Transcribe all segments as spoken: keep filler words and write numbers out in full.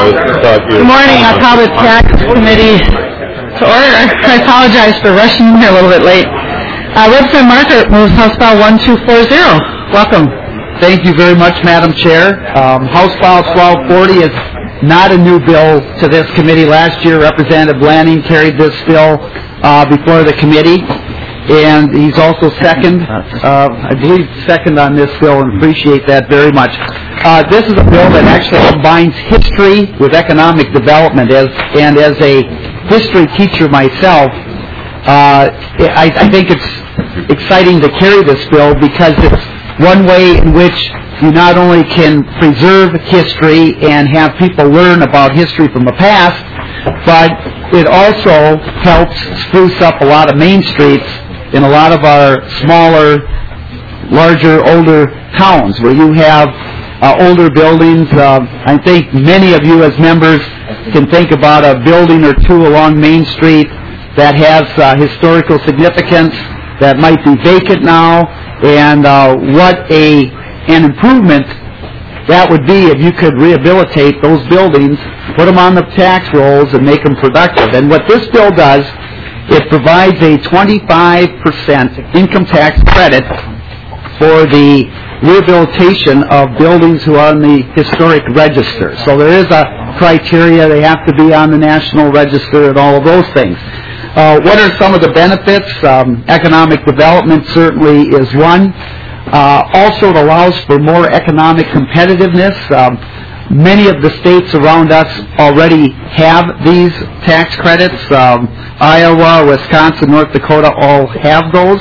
Good morning. I call the Tax Committee to order. I apologize for rushing in here a little bit late. Uh, Representative Marker moves House File one two four zero. Welcome. Thank you very much, Madam Chair. Um, House File twelve forty is not a new bill to this committee. Last year, Representative Lanning carried this bill uh, before the committee, and he's also second, uh, I believe, second on this bill, and appreciate that very much. Uh, this is a bill that actually combines history with economic development, as, and as a history teacher myself, uh, I, I think it's exciting to carry this bill because it's one way in which you not only can preserve history and have people learn about history from the past, but it also helps spruce up a lot of main streets in a lot of our smaller, larger, older towns where you have uh, older buildings. Uh, I think many of you as members can think about a building or two along Main Street that has uh, historical significance that might be vacant now, and uh, what a an improvement that would be if you could rehabilitate those buildings, put them on the tax rolls, and make them productive. And what this bill does, it provides a twenty-five percent income tax credit for the rehabilitation of buildings who are on the historic register. So there is a criteria. They have to be on the National Register and all of those things. Uh, what are some of the benefits? Um, economic development certainly is one. Uh, also, it allows for more economic competitiveness. Um, many of the states around us already have these tax credits. Um, Iowa, Wisconsin, North Dakota all have those.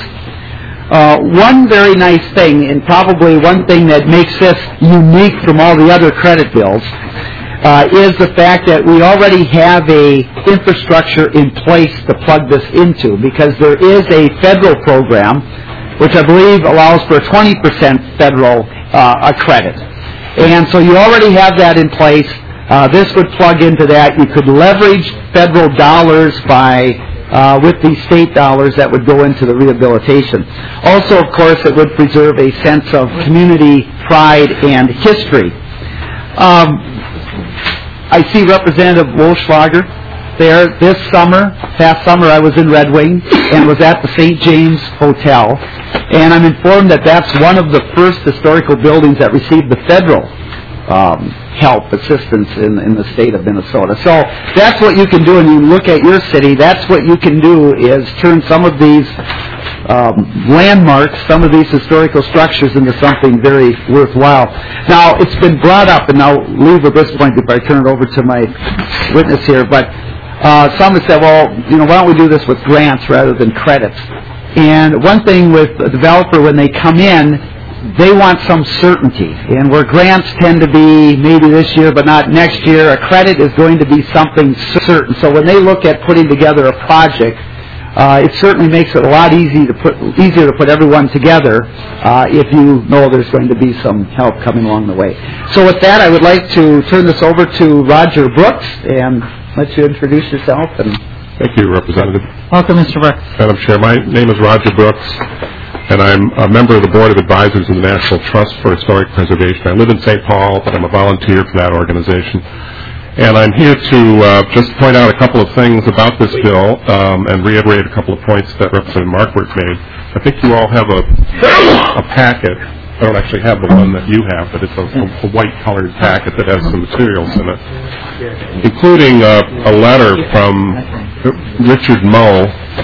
Uh, one very nice thing, and probably one thing that makes this unique from all the other credit bills, Uh, is the fact that we already have a infrastructure in place to plug this into, because there is a federal program which I believe allows for a twenty percent federal uh, credit. And so you already have that in place. Uh, this would plug into that. You could leverage federal dollars by uh, with these state dollars that would go into the rehabilitation. Also, of course, it would preserve a sense of community pride and history. Um, I see Representative Wolschlager there. This summer, past summer, I was in Red Wing and was at the Saint James Hotel, and I'm informed that that's one of the first historical buildings that received the federal um, help, assistance in, in the state of Minnesota. So that's what you can do, and you look at your city, that's what you can do, is turn some of these Um, landmarks, some of these historical structures, into something very worthwhile. Now, it's been brought up, and I'll leave at this point before I turn it over to my witness here, but uh, some have said, well, you know, why don't we do this with grants rather than credits? And one thing with a developer, when they come in, they want some certainty. And where grants tend to be maybe this year but not next year, a credit is going to be something certain. So when they look at putting together a project, Uh, it certainly makes it a lot easy to put, easier to put everyone together uh, if you know there's going to be some help coming along the way. So with that, I would like to turn this over to Roger Brooks and let you introduce yourself. And Thank you, Representative. Welcome, Mister Brooks. Madam Chair, my name is Roger Brooks, and I'm a member of the Board of Advisors of the National Trust for Historic Preservation. I live in Saint Paul, but I'm a volunteer for that organization. And I'm here to uh, just point out a couple of things about this bill um, and reiterate a couple of points that Representative Markworth made. I think you all have a, a packet. I don't actually have the one that you have, but it's a, a white-colored packet that has some materials in it, including a, a letter from Richard Moe,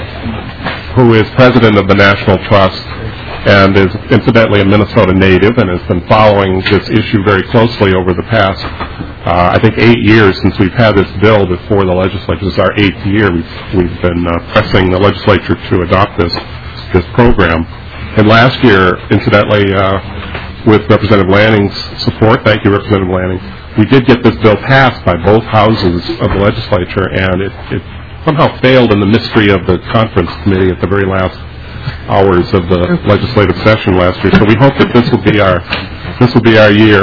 who is president of the National Trust and is incidentally a Minnesota native and has been following this issue very closely over the past Uh, I think eight years since we've had this bill before the legislature. This is our eighth year. We've, we've been uh, pressing the legislature to adopt this this program. And last year, incidentally, uh, with Representative Lanning's support, thank you, Representative Lanning, we did get this bill passed by both houses of the legislature, and it, it somehow failed in the mystery of the conference committee at the very last hours of the legislative session last year. So we hope that this will be our this will be our year.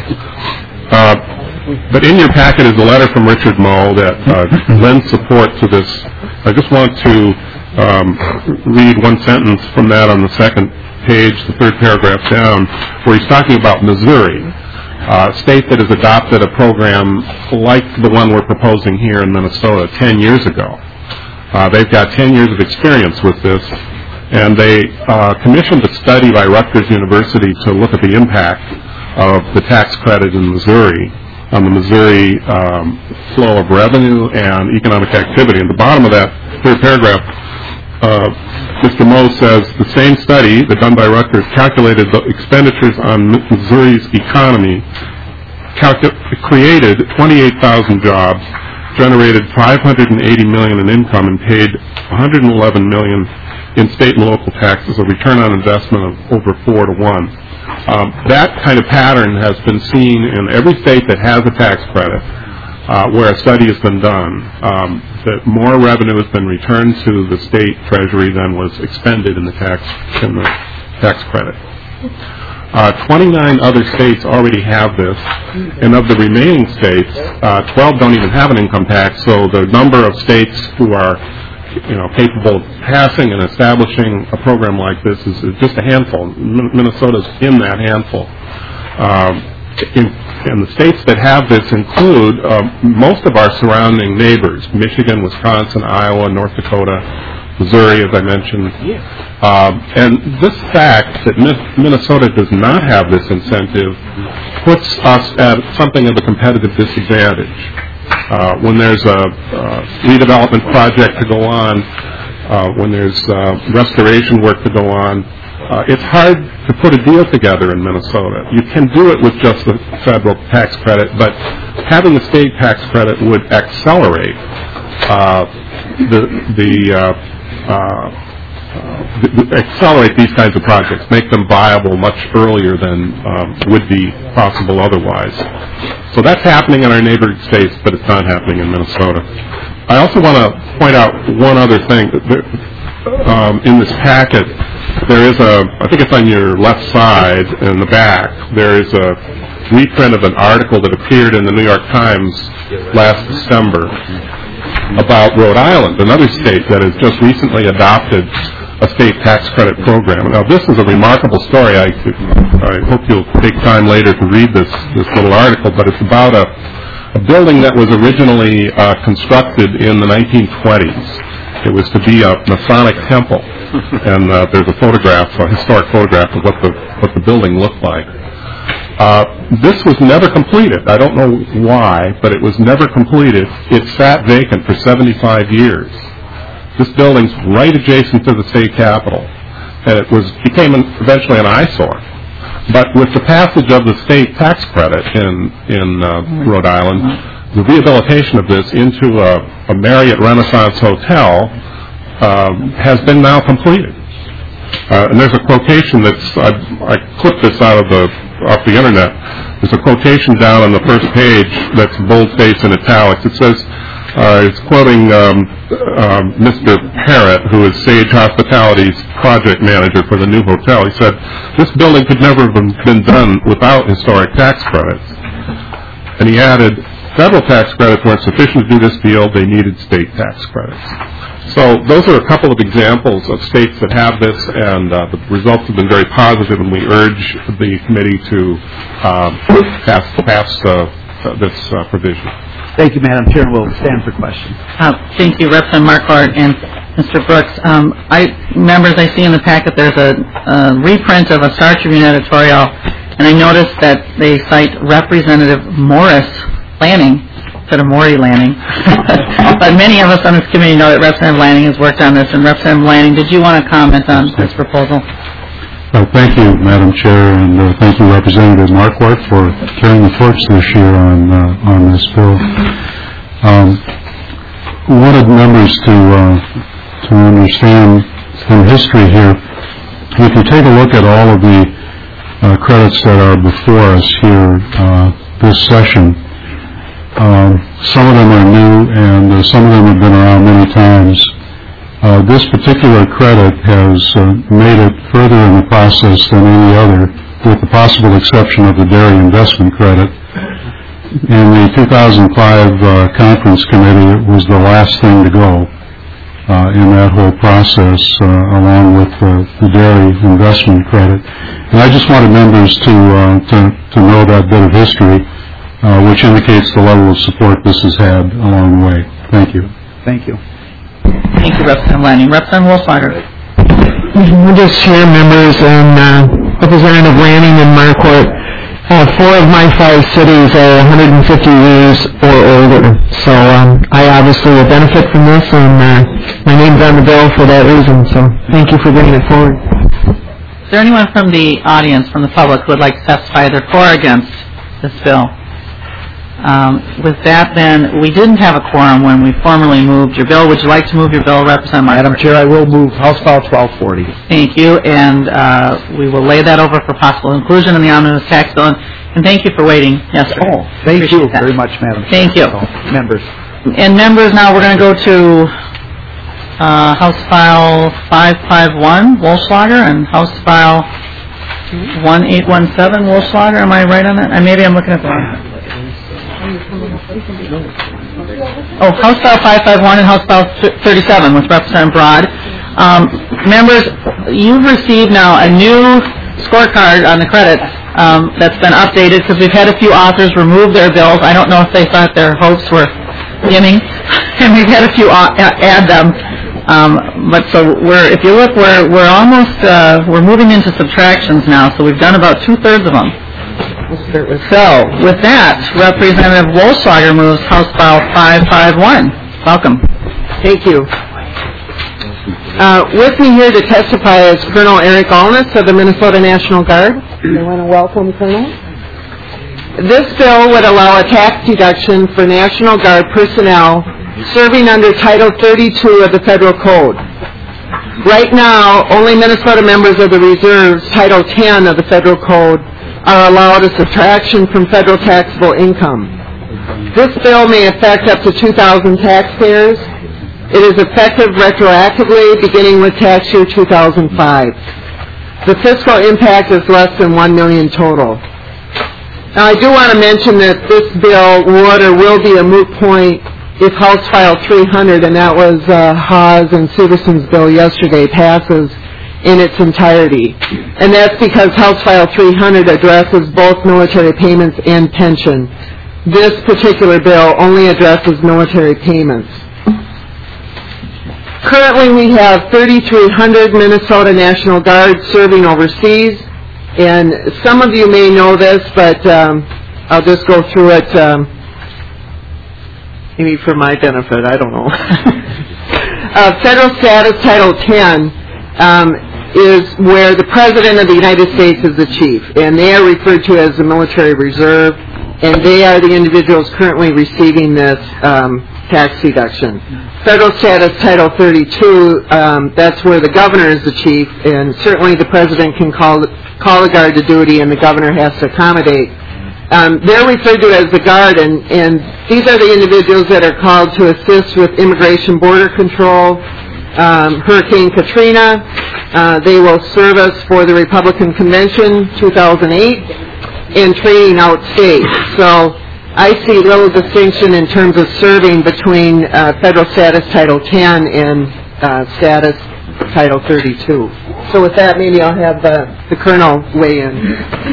uh, But in your packet is a letter from Richard Moe that uh, lends support to this. I just want to um, read one sentence from that on the second page, the third paragraph down, where he's talking about Missouri. uh, state that has adopted a program like the one we're proposing here in Minnesota ten years ago. Uh, they've got ten years of experience with this, and they uh, commissioned a study by Rutgers University to look at the impact of the tax credit in Missouri on the Missouri um, flow of revenue and economic activity. At the bottom of that third paragraph, uh, Mister Moe says the same study that done by Rutgers calculated the expenditures on Missouri's economy, calcu- created twenty-eight thousand jobs, generated five hundred eighty million dollars in income, and paid one hundred eleven million dollars in state and local taxes, a return on investment of over four to one. Um, that kind of pattern has been seen in every state that has a tax credit, uh, where a study has been done. Um, that more revenue has been returned to the state treasury than was expended in the tax in the tax credit. Uh, twenty-nine other states already have this, and of the remaining states, uh, twelve don't even have an income tax. So the number of states who are, you know, capable of passing and establishing a program like this is, is just a handful. Min- Minnesota's in that handful. Um, in, and the states that have this include uh, most of our surrounding neighbors: Michigan, Wisconsin, Iowa, North Dakota, Missouri, as I mentioned. Um, and this fact that Mi- Minnesota does not have this incentive puts us at something of a competitive disadvantage. Uh, when there's a uh, redevelopment project to go on, uh, when there's uh, restoration work to go on, uh, it's hard to put a deal together in Minnesota. You can do it with just the federal tax credit, but having a state tax credit would accelerate uh, the the, uh, uh, uh, accelerate these kinds of projects, make them viable much earlier than um, would be possible otherwise. So that's happening in our neighboring states, but it's not happening in Minnesota. I also want to point out one other thing. Um, in this packet, there is a, I think it's on your left side in the back, there is a reprint of an article that appeared in the New York Times last December about Rhode Island, another state that has just recently adopted a state tax credit program. Now, this is a remarkable story. I, I hope you'll take time later to read this, this little article, but it's about a, a building that was originally uh, constructed in the nineteen twenties. It was to be a Masonic temple, and uh, there's a photograph, a historic photograph of what the, what the building looked like. Uh, this was never completed. I don't know why, but it was never completed. It sat vacant for seventy-five years. This building's right adjacent to the state capitol, and it was became an, eventually an eyesore. But with the passage of the state tax credit in in uh, Rhode Island, the rehabilitation of this into a, a Marriott Renaissance hotel um, has been now completed. Uh, and there's a quotation that's I, I clipped this out of the off the internet. There's a quotation down on the first page that's bold-faced in italics. It says. Uh, it's quoting um, um, Mister Parrott, who is Sage Hospitality's project manager for the new hotel. He said, this building could never have been done without historic tax credits. And he added, federal tax credits weren't sufficient to do this deal. They needed state tax credits. So those are a couple of examples of states that have this, and uh, the results have been very positive, and we urge the committee to uh, pass, pass uh, this uh, provision. Thank you, Madam Chair. We'll stand for questions. Uh, thank you, Representative Marquardt and Mister Brooks. Um, I, members, I see in the packet there's a, a reprint of a Star Tribune editorial, and I noticed that they cite Representative Morris Lanning instead of Maury Lanning. But many of us on this committee know that Representative Lanning has worked on this. And Representative Lanning, did you want to comment on this proposal? Uh, thank you, Madam Chair, and uh, thank you, Representative Marquardt, for carrying the torch this year on uh, on this bill. Um, wanted members to uh, to understand some history here. If you take a look at all of the uh, credits that are before us here uh, this session, um, some of them are new, and uh, some of them have been around many times. Uh, this particular credit has uh, made it further in the process than any other, with the possible exception of the dairy investment credit. In the two thousand five uh, conference committee, it was the last thing to go. uh, in that whole process, uh, along with uh, the dairy investment credit. And I just wanted members to, uh, to, to know that bit of history, uh, which indicates the level of support this has had along the way. Thank you. Thank you. Thank you, Representative Lanning. Representative Wolfslager. We're just chair members and uh, Representative Lanning and Marquardt. Uh, four of my five cities are one hundred fifty years or older, so um, I obviously will benefit from this, and uh, my name's on the bill for that reason, so thank you for bringing it forward. Is there anyone from the audience, from the public, who would like to testify either for or against this bill? Um, with that, then, we didn't have a quorum when we formally moved your bill. Would you like to move your bill, Representative Marquardt? Madam Chair, I will move House File twelve forty. Thank you, and uh, we will lay that over for possible inclusion in the omnibus tax bill. And, and thank you for waiting yesterday. Oh, thank Appreciate you that. very much, Madam Chair. Thank you. So, members. And members, now we're going to go to uh, House File five five one, Wolfslager, and House File one eight one seven, Wolfslager. Am I right on that? Uh, maybe I'm looking at the wrong. Oh, House File five five one and House File thirty-seven with Representative Broad. Um, members, you've received now a new scorecard on the credit um, that's been updated because we've had a few authors remove their bills. I don't know if they thought their hopes were dimming, and we've had a few add them. Um, but so we're, if you look, we're we're almost uh, we're moving into subtractions now. So we've done about two thirds of them. So, with that, Representative Wolfslager moves House File five five one. Welcome. Thank you. Uh, with me here to testify is Colonel Eric Allness of the Minnesota National Guard. I want to welcome Colonel. This bill would allow a tax deduction for National Guard personnel serving under Title thirty-two of the Federal Code. Right now, only Minnesota members of the Reserves, Title ten of the Federal Code, are allowed a subtraction from federal taxable income. This bill may affect up to two thousand taxpayers. It is effective retroactively beginning with tax year two thousand five. The fiscal impact is less than one million dollars total. Now, I do want to mention that this bill would or will be a moot point if House File three hundred, and that was uh, Haas and Severson's bill yesterday, passes in its entirety. And that's because House File three hundred addresses both military payments and pension. This particular bill only addresses military payments. Currently, we have thirty-three hundred Minnesota National Guard serving overseas, and some of you may know this, but um, I'll just go through it um, maybe for my benefit, I don't know. uh, federal status Title ten um, is where the President of the United States is the chief, and they are referred to as the military reserve, and they are the individuals currently receiving this um, tax deduction. Federal status Title thirty-two, um, that's where the governor is the chief, and certainly the President can call, call the Guard to duty, and the governor has to accommodate. Um, they're referred to as the Guard, and, and these are the individuals that are called to assist with immigration border control, um, Hurricane Katrina. Uh, they will serve us for the Republican Convention two thousand eight and training out state. So I see little distinction in terms of serving between uh, federal status Title ten and uh, status Title thirty-two. So with that, maybe I'll have uh, the Colonel weigh in.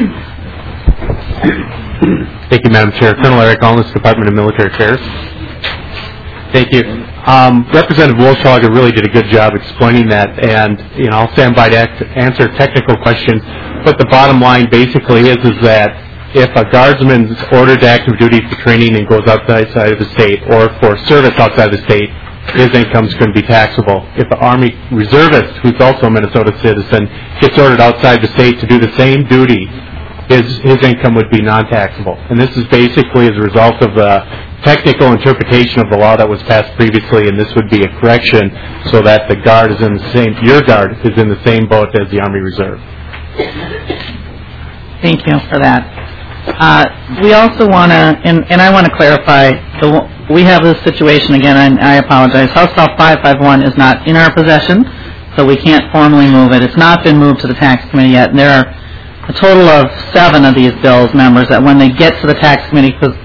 Thank you, Madam Chair. Colonel Eric Allness, Department of Military Affairs. Thank you. Um, Representative Wolfslager really did a good job explaining that, and you know I'll stand by to act, answer technical questions. But the bottom line basically is is that if a guardsman is ordered to active duty for training and goes outside of the state, or for service outside of the state, his income is going to be taxable. If an Army reservist, who's also a Minnesota citizen, gets ordered outside the state to do the same duty, his his income would be non-taxable. And this is basically as a result of the technical interpretation of the law that was passed previously, and this would be a correction so that the Guard is in the same, your Guard is in the same boat as the Army Reserve. Thank you for that. Uh, we also want to, and, and I want to clarify, the, we have this situation again, and I apologize. House File five five one is not in our possession, so we can't formally move it. It's not been moved to the Tax Committee yet, and there are a total of seven of these bills, members, that when they get to the Tax Committee, because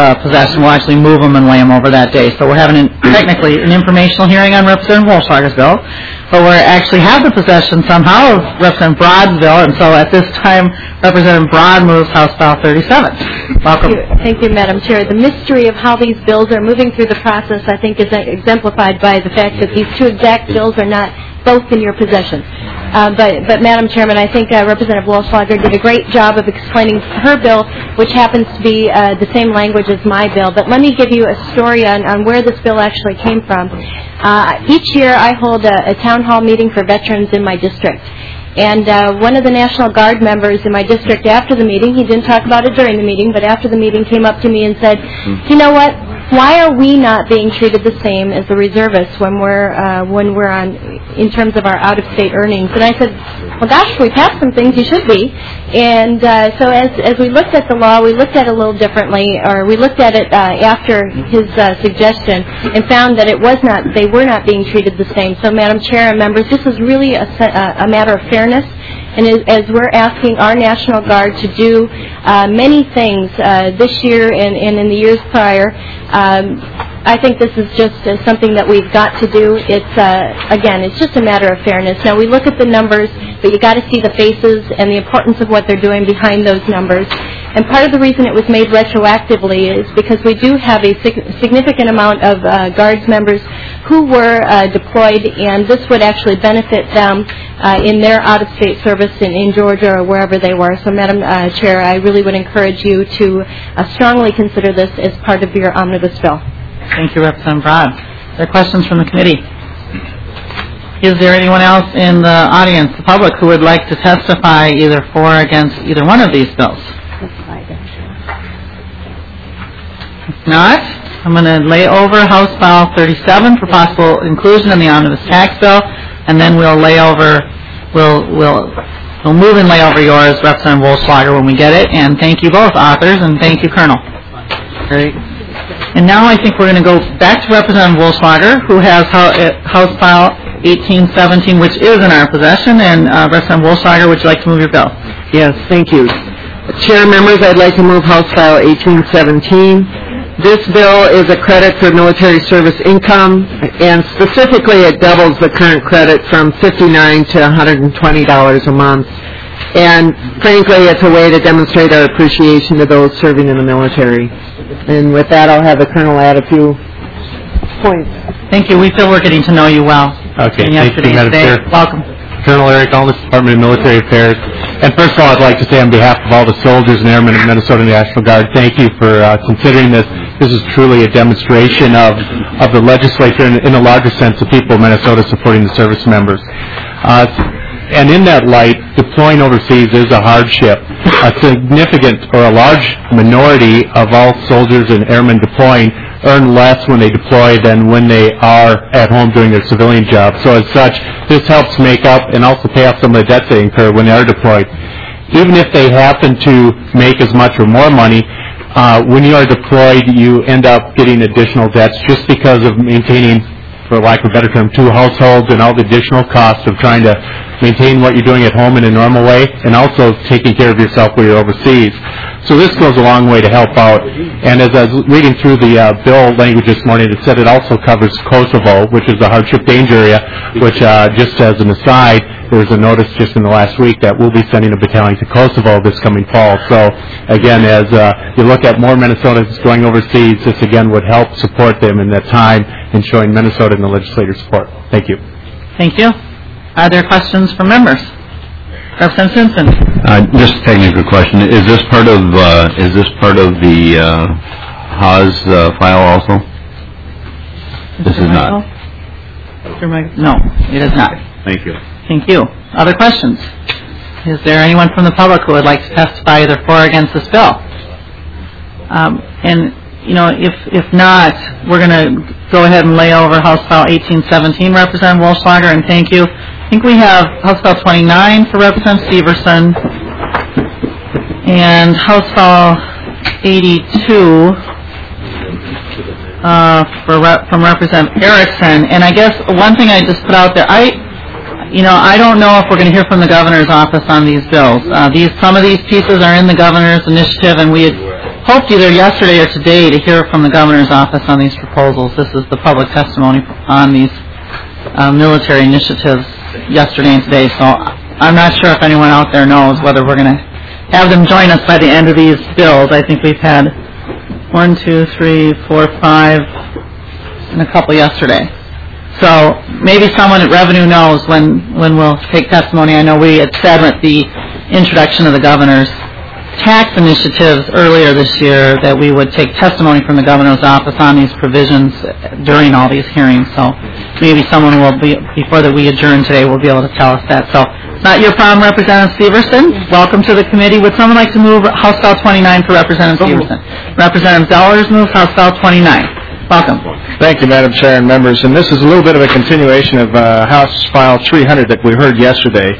uh, possession. We'll actually move them and lay them over that day. So we're having an, technically an informational hearing on Representative Wolfschlager's bill, but we actually have the possession somehow of Representative Broad's bill, and so at this time, Representative Broad moves House File thirty-seven. Welcome. Thank you. Thank you, Madam Chair. The mystery of how these bills are moving through the process, I think, is exemplified by the fact that these two exact bills are not both in your possession. Uh, but, but, Madam Chairman, I think uh, Representative Wolfschlager did a great job of explaining her bill, which happens to be uh, the same language as my bill. But let me give you a story on, on where this bill actually came from. Uh, each year I hold a, a town hall meeting for veterans in my district. And uh, one of the National Guard members in my district after the meeting, he didn't talk about it during the meeting, but after the meeting came up to me and said, you know what, why are we not being treated the same as the reservists when we're, uh, when we're on, in terms of our out-of-state earnings? And I said, well, gosh, we passed some things you should be. And uh, so as, as we looked at the law, we looked at it a little differently, or we looked at it uh, after his uh, suggestion and found that it was not, they were not being treated the same. So, Madam Chair and members, this is really a, a matter of fairness. And as we're asking our National Guard to do uh, many things uh, this year and, and in the years prior, um, I think this is just uh, something that we've got to do. It's, uh, again, it's just a matter of fairness. Now, we look at the numbers, but you got to see the faces and the importance of what they're doing behind those numbers. And part of the reason it was made retroactively is because we do have a sig- significant amount of uh, Guards members who were uh, deployed, and this would actually benefit them uh, in their out-of-state service in, in Georgia or wherever they were. So, Madam uh, Chair, I really would encourage you to uh, strongly consider this as part of your omnibus bill. Thank you, Representative Broad. Are there questions from the committee? Is there anyone else in the audience, the public, who would like to testify either for or against either one of these bills? If not, I'm going to lay over House File thirty-seven for possible inclusion in the omnibus tax bill, and then we'll lay over, we'll we'll we'll move and lay over yours, Representative Wolfschlager, when we get it. And thank you both authors, and thank you, Colonel. Great. And now I think we're going to go back to Representative Wolfschlager, who has House File eighteen seventeen, which is in our possession. And uh, Representative Wolfschlager, would you like to move your bill? Yes, thank you. Chair members, I'd like to move House File eighteen seventeen. This bill is a credit for military service income, and specifically it doubles the current credit from fifty-nine dollars to one hundred twenty dollars a month. And frankly, it's a way to demonstrate our appreciation to those serving in the military. And with that, I'll have the Colonel add a few points. Thank you. We feel we're getting to know you well. Okay, thank you, Madam Chair. Welcome. Colonel Eric Allness, Department of Military Affairs. And first of all, I'd like to say on behalf of all the soldiers and airmen of Minnesota National Guard, thank you for uh, considering this. This is truly a demonstration of, of the legislature and in a larger sense the people of Minnesota supporting the service members. Uh, and in that light, deploying overseas is a hardship. A significant or a large minority of all soldiers and airmen deploying earn less when they deploy than when they are at home doing their civilian job. So as such, this helps make up and also pay off some of the debts they incur when they are deployed. Even if they happen to make as much or more money, uh, when you are deployed, you end up getting additional debts just because of maintaining, for lack of a better term, two households and all the additional costs of trying to maintain what you're doing at home in a normal way and also taking care of yourself when you're overseas. So this goes a long way to help out. And as I was reading through the uh, bill language this morning, it said it also covers Kosovo, which is a hardship danger area, which uh, just as an aside, there was a notice just in the last week that we'll be sending a battalion to Kosovo this coming fall. So again, as uh, you look at more Minnesotans going overseas, this again would help support them in that time in showing Minnesota and the legislator support. Thank you. Thank you. Are there questions from members? Representative Simpson. Uh, just a technical question. Is this part of uh, is this part of the uh, Haas uh, file also? This is not. No, it is not. Thank you. Thank you. Other questions? Is there anyone from the public who would like to testify either for or against this bill? Um, and, you know, if if not, we're going to go ahead and lay over House File eighteen seventeen, Representative Wolfschlager, and thank you. I think we have House File twenty-nine for Representative Severson and House File eighty-two uh, for Rep- from Representative Erickson. And I guess one thing I just put out there, I. You know, I don't know if we're going to hear from the governor's office on these bills. Uh, these some of these pieces are in the governor's initiative, and we had hoped either yesterday or today to hear from the governor's office on these proposals. This is the public testimony on these uh, military initiatives yesterday and today, so I'm not sure if anyone out there knows whether we're going to have them join us by the end of these bills. I think we've had one, two, three, four, five, and a couple yesterday. So maybe someone at Revenue knows when, when we'll take testimony. I know we had said at the introduction of the governor's tax initiatives earlier this year that we would take testimony from the governor's office on these provisions during all these hearings. So maybe someone will be, before that we adjourn today, will be able to tell us that. So it's not your problem, Representative Severson. Welcome to the committee. Would someone like to move House Bill twenty-nine for Representative Severson? Representative Zellers moves House Bill twenty-nine. Welcome. Thank you, Madam Chair and members. And this is a little bit of a continuation of uh, House File three hundred that we heard yesterday.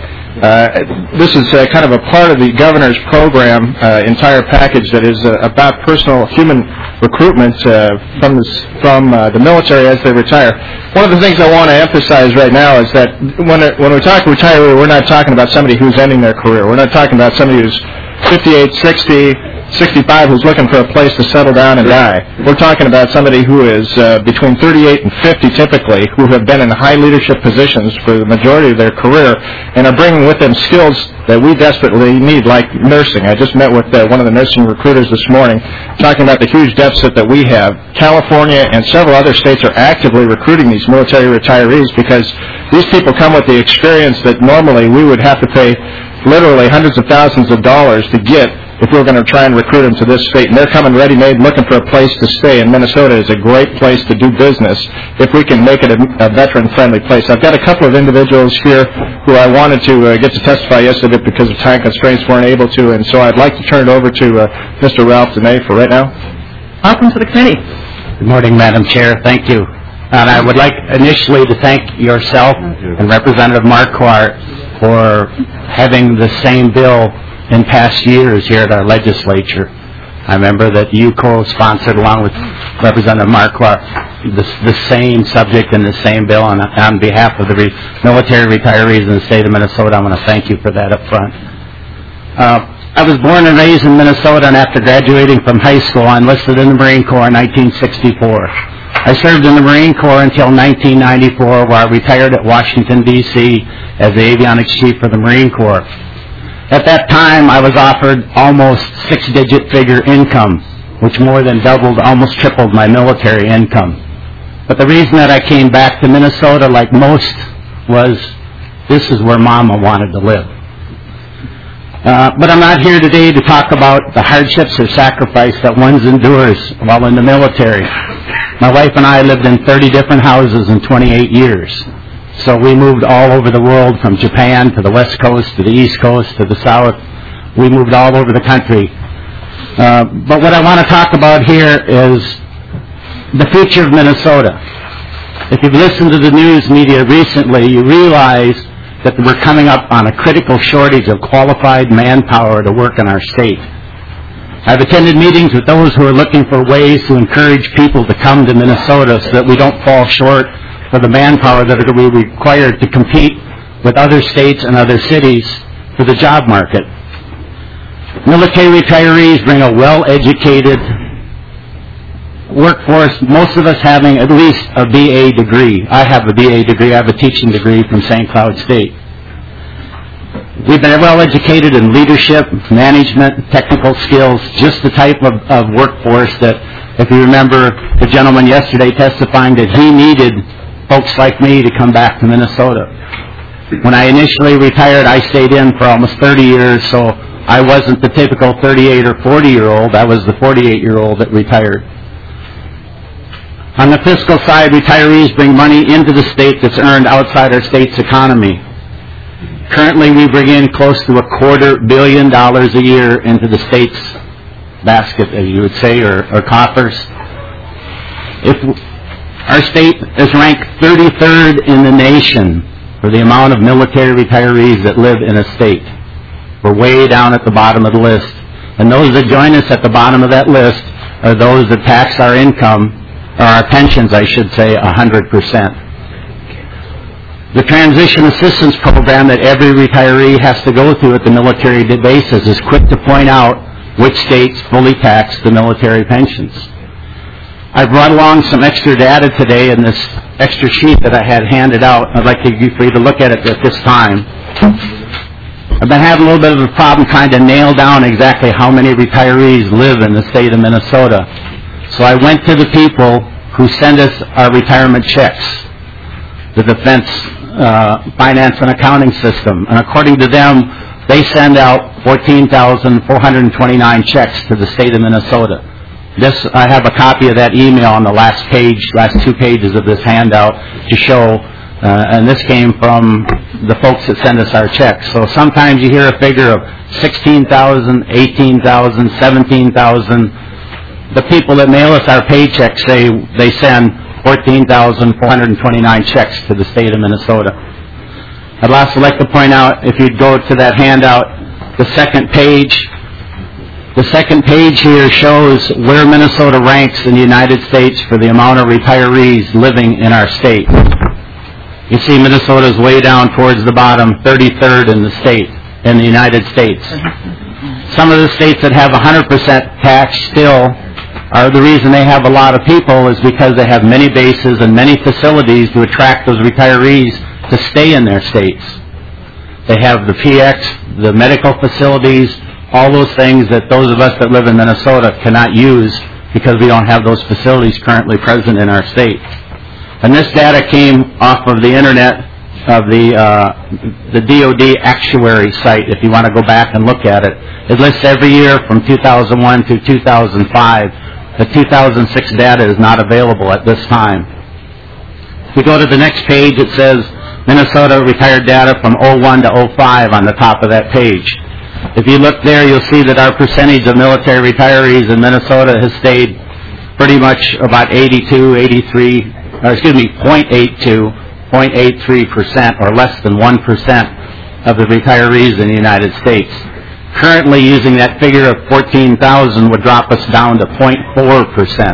Uh, this is uh, kind of a part of the governor's program, uh, entire package that is uh, about personal human recruitment uh, from, this, from uh, the military as they retire. One of the things I want to emphasize right now is that when, it, when we talk retiree, we're not talking about somebody who's ending their career. We're not talking about somebody who's fifty-eight, sixty, sixty-five who's looking for a place to settle down and die. We're talking about somebody who is uh, between thirty-eight and fifty typically, who have been in high leadership positions for the majority of their career and are bringing with them skills that we desperately need, like nursing. I just met with uh, one of the nursing recruiters this morning talking about the huge deficit that we have. California and several other states are actively recruiting these military retirees because these people come with the experience that normally we would have to pay literally hundreds of thousands of dollars to get if we were going to try and recruit them to this state. And they're coming ready-made looking for a place to stay. And Minnesota is a great place to do business if we can make it a, a veteran-friendly place. I've got a couple of individuals here who I wanted to uh, get to testify yesterday, but because of time constraints weren't able to. And so I'd like to turn it over to uh, Mister Ralph Dene for right now. Welcome to the committee. Good morning, Madam Chair. Thank you. And I would like initially to thank yourself and Representative Marquardt for having the same bill in past years here at our legislature. I remember that you co-sponsored, along with Representative Marquardt, the, the same subject in the same bill. And on behalf of the re- military retirees in the state of Minnesota, I want to thank you for that up front. Uh, I was born and raised in Minnesota, and after graduating from high school, I enlisted in the Marine Corps in nineteen sixty-four. I served in the Marine Corps until nineteen ninety-four, where I retired at Washington, D C as the avionics chief for the Marine Corps. At that time, I was offered almost six-digit figure income, which more than doubled, almost tripled my military income. But the reason that I came back to Minnesota, like most, was this is where Mama wanted to live. Uh, but I'm not here today to talk about the hardships or sacrifice that one endures while in the military. My wife and I lived in thirty different houses in twenty-eight years. So we moved all over the world, from Japan to the West Coast to the East Coast to the South. We moved all over the country. Uh, but what I want to talk about here is the future of Minnesota. If you've listened to the news media recently, you realize that we're coming up on a critical shortage of qualified manpower to work in our state. I've attended meetings with those who are looking for ways to encourage people to come to Minnesota so that we don't fall short for the manpower that are going to be required to compete with other states and other cities for the job market. Military retirees bring a well-educated workforce, most of us having at least a B A degree. I have a B A degree. I have a teaching degree from Saint Cloud State. We've been well educated in leadership, management, technical skills, just the type of, of workforce that, if you remember the gentleman yesterday testifying that he needed folks like me to come back to Minnesota. When I initially retired, I stayed in for almost thirty years, so I wasn't the typical thirty-eight or forty-year-old. I was the forty-eight-year-old that retired. On the fiscal side, retirees bring money into the state that's earned outside our state's economy. Currently, we bring in close to a quarter billion dollars a year into the state's basket, as you would say, or, or coffers. If our state is ranked thirty-third in the nation for the amount of military retirees that live in a state. We're way down at the bottom of the list. And those that join us at the bottom of that list are those that tax our income, or our pensions, I should say, one hundred percent. The transition assistance program that every retiree has to go through at the military basis is quick to point out which states fully tax the military pensions. I've brought along some extra data today in this extra sheet that I had handed out. I'd like to, for you to look at it at this time. I've been having a little bit of a problem trying to nail down exactly how many retirees live in the state of Minnesota. So I went to the people who send us our retirement checks, the Defense uh, Finance and Accounting System. And according to them, they send out fourteen thousand four hundred twenty-nine checks to the state of Minnesota. This, I have a copy of that email on the last page, last two pages of this handout to show, uh, and this came from the folks that send us our checks. So sometimes you hear a figure of sixteen thousand, eighteen thousand, seventeen thousand. The people that mail us our paychecks say they send fourteen thousand four hundred twenty-nine checks to the state of Minnesota. I'd also like to point out, if you'd go to that handout, the second page, the second page here shows where Minnesota ranks in the United States for the amount of retirees living in our state. You see Minnesota's way down towards the bottom, thirty-third in the state, in the United States. Some of the states that have one hundred percent tax still are the reason they have a lot of people is because they have many bases and many facilities to attract those retirees to stay in their states. They have the P X, the medical facilities, all those things that those of us that live in Minnesota cannot use because we don't have those facilities currently present in our state. And this data came off of the internet of the uh, the D O D actuary site, if you want to go back and look at it. It lists every year from two thousand one to two thousand five. The two thousand six data is not available at this time. If we go to the next page, it says Minnesota retired data from oh one to oh five on the top of that page. If you look there, you'll see that our percentage of military retirees in Minnesota has stayed pretty much about eighty-two, eighty-three, or excuse me, zero point eight two, zero point eight three percent, or less than one percent of the retirees in the United States. Currently, using that figure of fourteen thousand would drop us down to zero point four percent,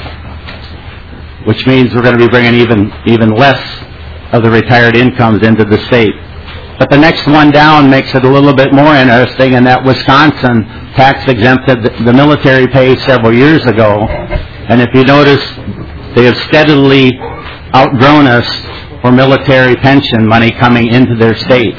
which means we're going to be bringing even, even less of the retired incomes into the state. But the next one down makes it a little bit more interesting, in that Wisconsin tax exempted the military pay several years ago. And if you notice, they have steadily outgrown us for military pension money coming into their state.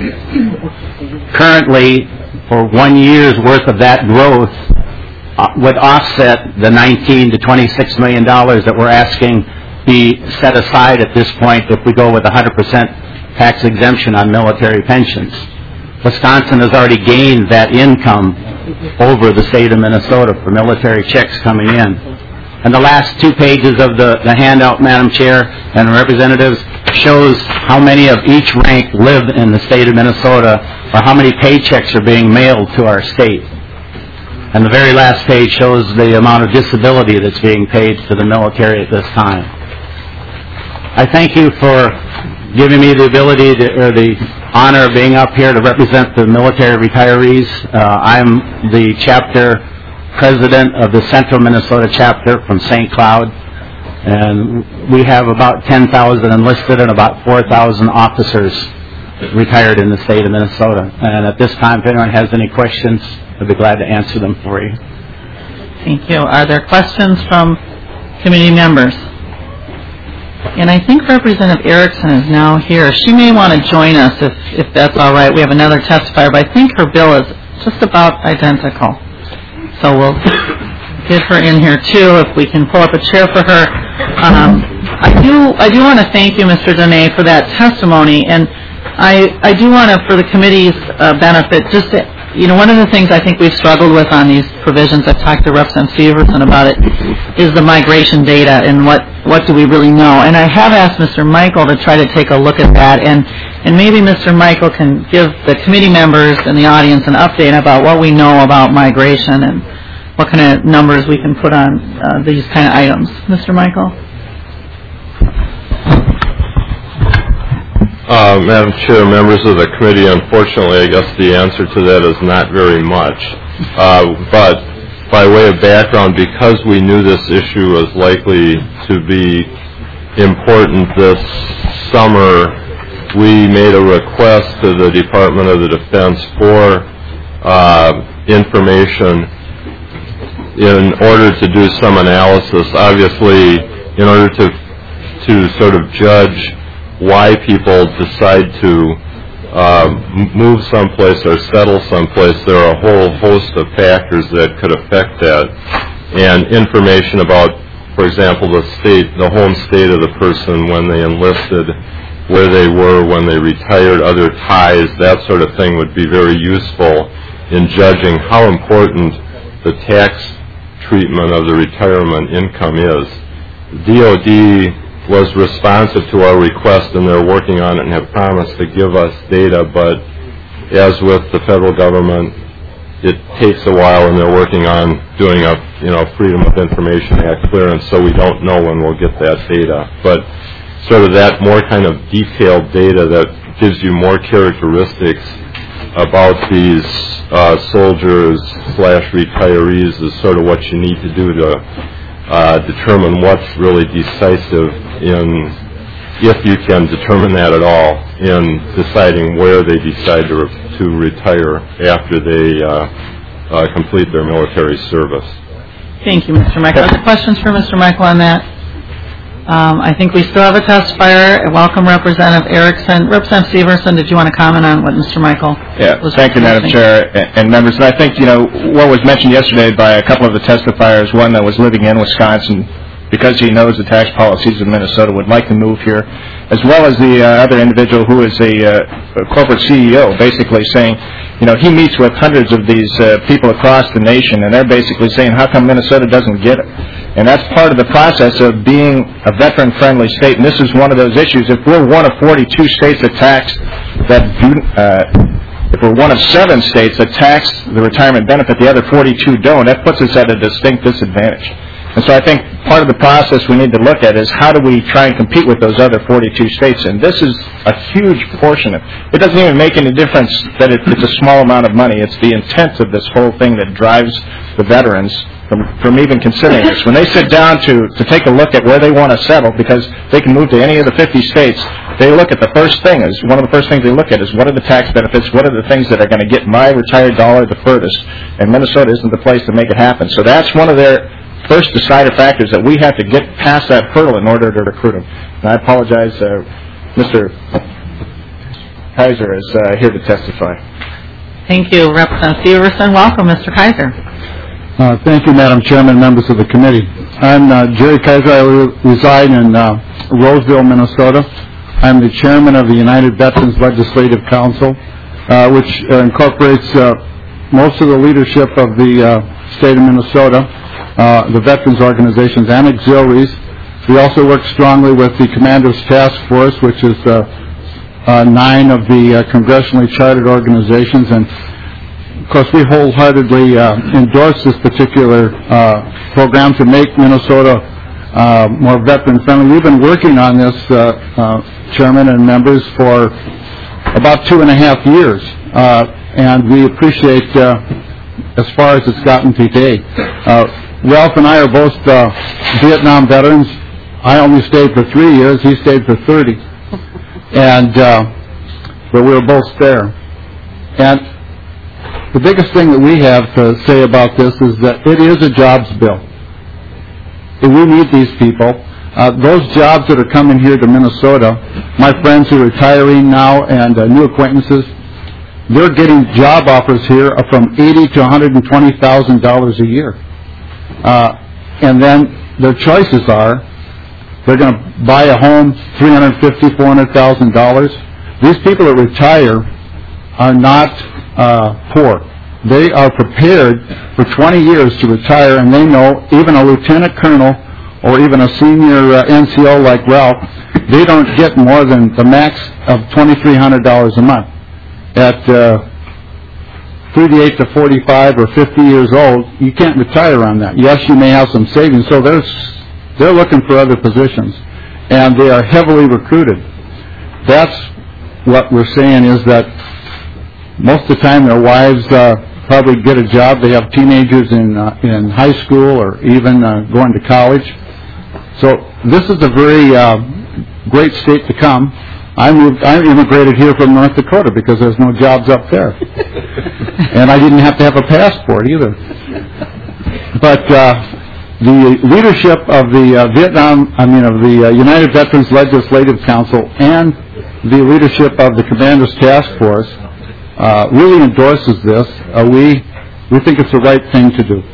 Currently, for one year's worth of that growth uh, would offset the nineteen to twenty-six million dollars that we're asking be set aside at this point if we go with one hundred percent tax exemption on military pensions. Wisconsin has already gained that income over the state of Minnesota for military checks coming in. And the last two pages of the, the handout, Madam Chair and Representatives, shows how many of each rank live in the state of Minnesota, or how many paychecks are being mailed to our state. And the very last page shows the amount of disability that's being paid to the military at this time. I thank you for giving me the ability to, or the honor of being up here to represent the military retirees. Uh, I'm the chapter president of the Central Minnesota chapter from Saint Cloud, and we have about ten thousand enlisted and about four thousand officers retired in the state of Minnesota. And at this time, if anyone has any questions, I'd be glad to answer them for you. Thank you. Are there questions from committee members? And I think Representative Erickson is now here. She may want to join us if, if that's all right. We have another testifier, but I think her bill is just about identical. So we'll get her in here too if we can pull up a chair for her. Um, I do I do want to thank you, Mister Dene, for that testimony, and I I do want to, for the committee's uh, benefit, just to, you know, one of the things I think we've struggled with on these provisions, I've talked to Representative Severson about it, is the migration data and what, what do we really know. And I have asked Mister Michael to try to take a look at that, and, and maybe Mister Michael can give the committee members and the audience an update about what we know about migration and what kind of numbers we can put on uh, these kind of items. Mister Michael? Uh, Madam Chair, members of the committee, unfortunately, I guess the answer to that is not very much. Uh, but by way of background, because we knew this issue was likely to be important this summer, we made a request to the Department of the Defense for uh, information in order to do some analysis. Obviously, in order to to sort of judge why people decide to uh, move someplace or settle someplace, there are a whole host of factors that could affect that. And information about, for example, the state, the home state of the person when they enlisted, where they were when they retired, other ties, that sort of thing would be very useful in judging how important the tax treatment of the retirement income is. D O D was responsive to our request, and they're working on it and have promised to give us data, but as with the federal government, it takes a while, and they're working on doing a, you know, Freedom of Information Act clearance, so we don't know when we'll get that data. But sort of that more kind of detailed data that gives you more characteristics about these uh, soldiers slash retirees is sort of what you need to do to uh, determine what's really decisive in, if you can determine that at all, in deciding where they decide to, re- to retire after they uh, uh, complete their military service. Thank you, Mister Michael. Other questions for Mister Michael on that? Um, I think we still have a testifier. Welcome, Representative Erickson. Representative Severson, did you want to comment on what Mister Michael yeah, was thank you, Madam Chair and, and members. And I think, you know, what was mentioned yesterday by a couple of the testifiers, one that was living in Wisconsin because he knows the tax policies of Minnesota, would like to move here, as well as the uh, other individual who is a, uh, a corporate C E O, basically saying, you know, he meets with hundreds of these uh, people across the nation, and they're basically saying, how come Minnesota doesn't get it? And that's part of the process of being a veteran-friendly state, and this is one of those issues. If we're one of forty-two states that tax, that do, uh, if we're one of seven states that tax the retirement benefit, the other forty-two don't, that puts us at a distinct disadvantage. And so I think part of the process we need to look at is how do we try and compete with those other forty-two states. And this is a huge portion of it. It doesn't even make any difference that it, it's a small amount of money. It's the intent of this whole thing that drives the veterans from, from even considering this. When they sit down to, to take a look at where they want to settle, because they can move to any of the fifty states, they look at the first thing, is one of the first things they look at is what are the tax benefits, what are the things that are going to get my retired dollar the furthest. And Minnesota isn't the place to make it happen. So that's one of their first decided factors, that we have to get past that hurdle in order to recruit them. And I apologize, uh, Mister Kaiser is uh, here to testify. Thank you, Representative Severson. Welcome, Mister Kaiser. Uh, thank you, Madam Chairman, members of the committee. I'm uh, Jerry Kaiser. I re- reside in uh, Roseville, Minnesota. I'm the chairman of the United Veterans Legislative Council, uh, which uh, incorporates uh, most of the leadership of the uh, state of Minnesota. Uh, the veterans organizations and auxiliaries. We also work strongly with the Commander's Task Force, which is uh, uh, nine of the uh, congressionally chartered organizations. And, of course, we wholeheartedly uh, endorse this particular uh, program to make Minnesota uh, more veteran-friendly. We've been working on this, uh, uh, Chairman and members, for about two and a half years, uh, and we appreciate uh, as far as it's gotten today. Uh, Ralph and I are both uh, Vietnam veterans. I only stayed for three years. He stayed for thirty. And, uh, but we were both there. And the biggest thing that we have to say about this is that it is a jobs bill. And we need these people. Uh, those jobs that are coming here to Minnesota, my friends who are retiring now and uh, new acquaintances, they're getting job offers here from eighty thousand to one hundred twenty thousand dollars a year. Uh, and then their choices are, they're going to buy a home, three hundred fifty thousand dollars, four hundred thousand dollars. These people that retire are not uh, poor. They are prepared for twenty years to retire, and they know even a lieutenant colonel or even a senior uh, N C O like Ralph, they don't get more than the max of twenty-three hundred dollars a month. At uh, thirty-eight to forty-five or fifty years old, you can't retire on that. Yes, you may have some savings, so they're, they're looking for other positions, and they are heavily recruited. That's what we're saying, is that most of the time their wives uh, probably get a job. They have teenagers in, uh, in high school or even uh, going to college. So this is a very uh, great state to come. I moved. I immigrated here from North Dakota because there's no jobs up there, and I didn't have to have a passport either. but uh, the leadership of the uh, Vietnam, I mean, of the uh, United Veterans Legislative Council and the leadership of the Commander's Task Force uh, really endorses this. Uh, we we think it's the right thing to do.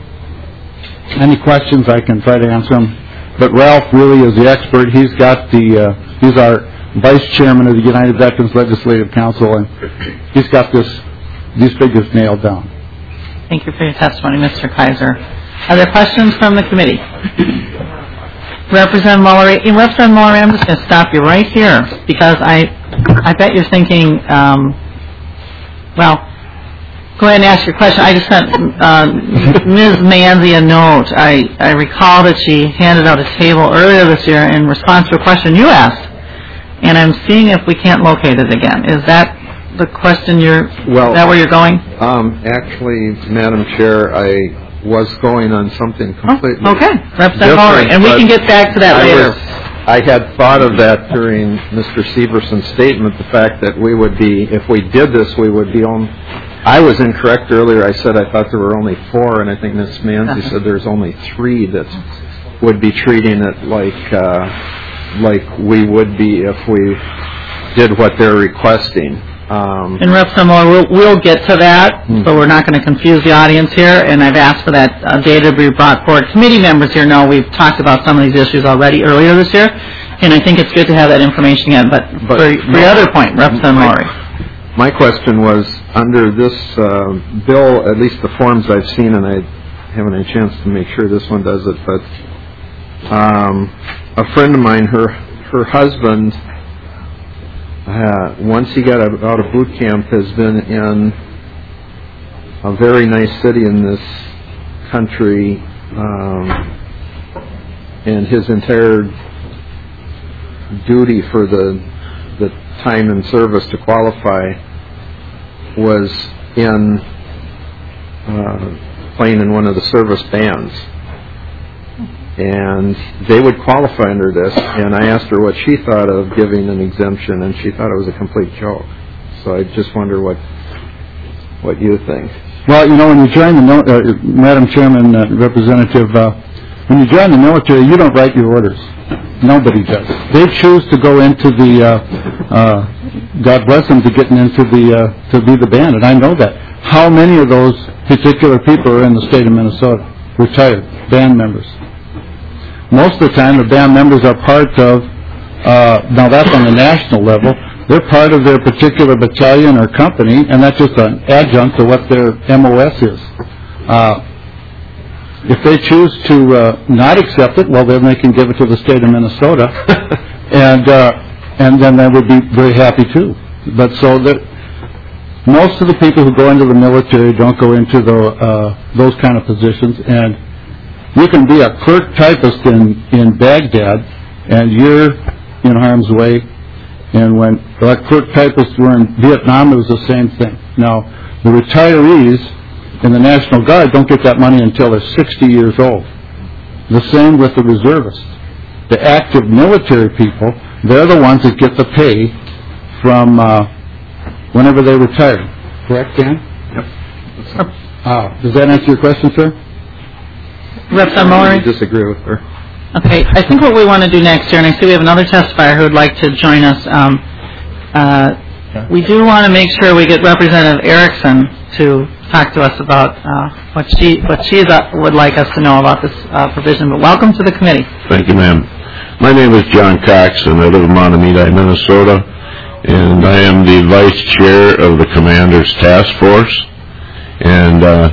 Any questions, I can try to answer them. But Ralph really is the expert. He's got the, uh, he's our vice chairman of the United Veterans Legislative Council, and he's got this, these figures nailed down. Thank you for your testimony, Mister Kaiser. Are there questions from the committee? Representative Mullery, Representative Mullery, I'm just going to stop you right here because I, I bet you're thinking, um, well, go ahead and ask your question. I just sent uh, Miz Manzi a note. I, I recall that she handed out a table earlier this year in response to a question you asked, and I'm seeing if we can't locate it again. Is that the question you're, well, is that where you're going? Um, actually, Madam Chair, I was going on something completely oh, okay. Representative Mullery, and we can get back to that I later. Was, I had thought of that during Mister Severson's statement, the fact that we would be, if we did this, we would be on. I was incorrect earlier. I said I thought there were only four, and I think Miz Manzi uh-huh. said there's only three that would be treating it like uh, like we would be if we did what they're requesting. Um, and Representative Mullery, we'll, we'll get to that, mm-hmm. so we're not going to confuse the audience here, and I've asked for that uh, data to be brought forward. Committee members here know we've talked about some of these issues already earlier this year, and I think it's good to have that information again. But, but for, for your other point, Representative Mullery. My question was, under this uh, bill, at least the forms I've seen, and I haven't had a chance to make sure this one does it, but um, a friend of mine, her her husband, uh, once he got out of boot camp, has been in a very nice city in this country, um, and his entire duty for the the time in service to qualify was in uh, playing in one of the service bands. And they would qualify under this, and I asked her what she thought of giving an exemption, and she thought it was a complete joke. So I just wonder what what you think. Well, you know, when you join the, uh, Madam Chairman, uh, Representative, uh, when you join the military, you don't write your orders. Nobody does. They choose to go into the, uh, uh, God bless them, to getting into the, uh, to be the band, and I know that. How many of those particular people are in the state of Minnesota, retired band members? Most of the time, the band members are part of, uh, now that's on the national level, they're part of their particular battalion or company, and that's just an adjunct to what their M O S is. Uh, If they choose to uh, not accept it, well, then they can give it to the state of Minnesota, and uh, and then they would be very happy too. But so that most of the people who go into the military don't go into the, uh, those kind of positions, and you can be a clerk typist in in Baghdad, and you're in harm's way. And when the clerk typists were in Vietnam, it was the same thing. Now, the retirees in the National Guard don't get that money until they're sixty years old. The same with the reservists. The active military people, they're the ones that get the pay from uh, whenever they retire. Correct, Dan? Yep. Uh, does that answer your question, sir? Representative Mullery? I disagree with her. Okay, I think what we want to do next here, and I see we have another testifier who would like to join us. Um, uh, we do want to make sure we get Representative Erickson to talk to us about uh, what she what she uh, would like us to know about this uh, provision. But welcome to the committee. Thank you, ma'am. My name is John Cox, and I live in Mahtomedi, Minnesota, and I am the vice chair of the Commander's Task Force. And uh,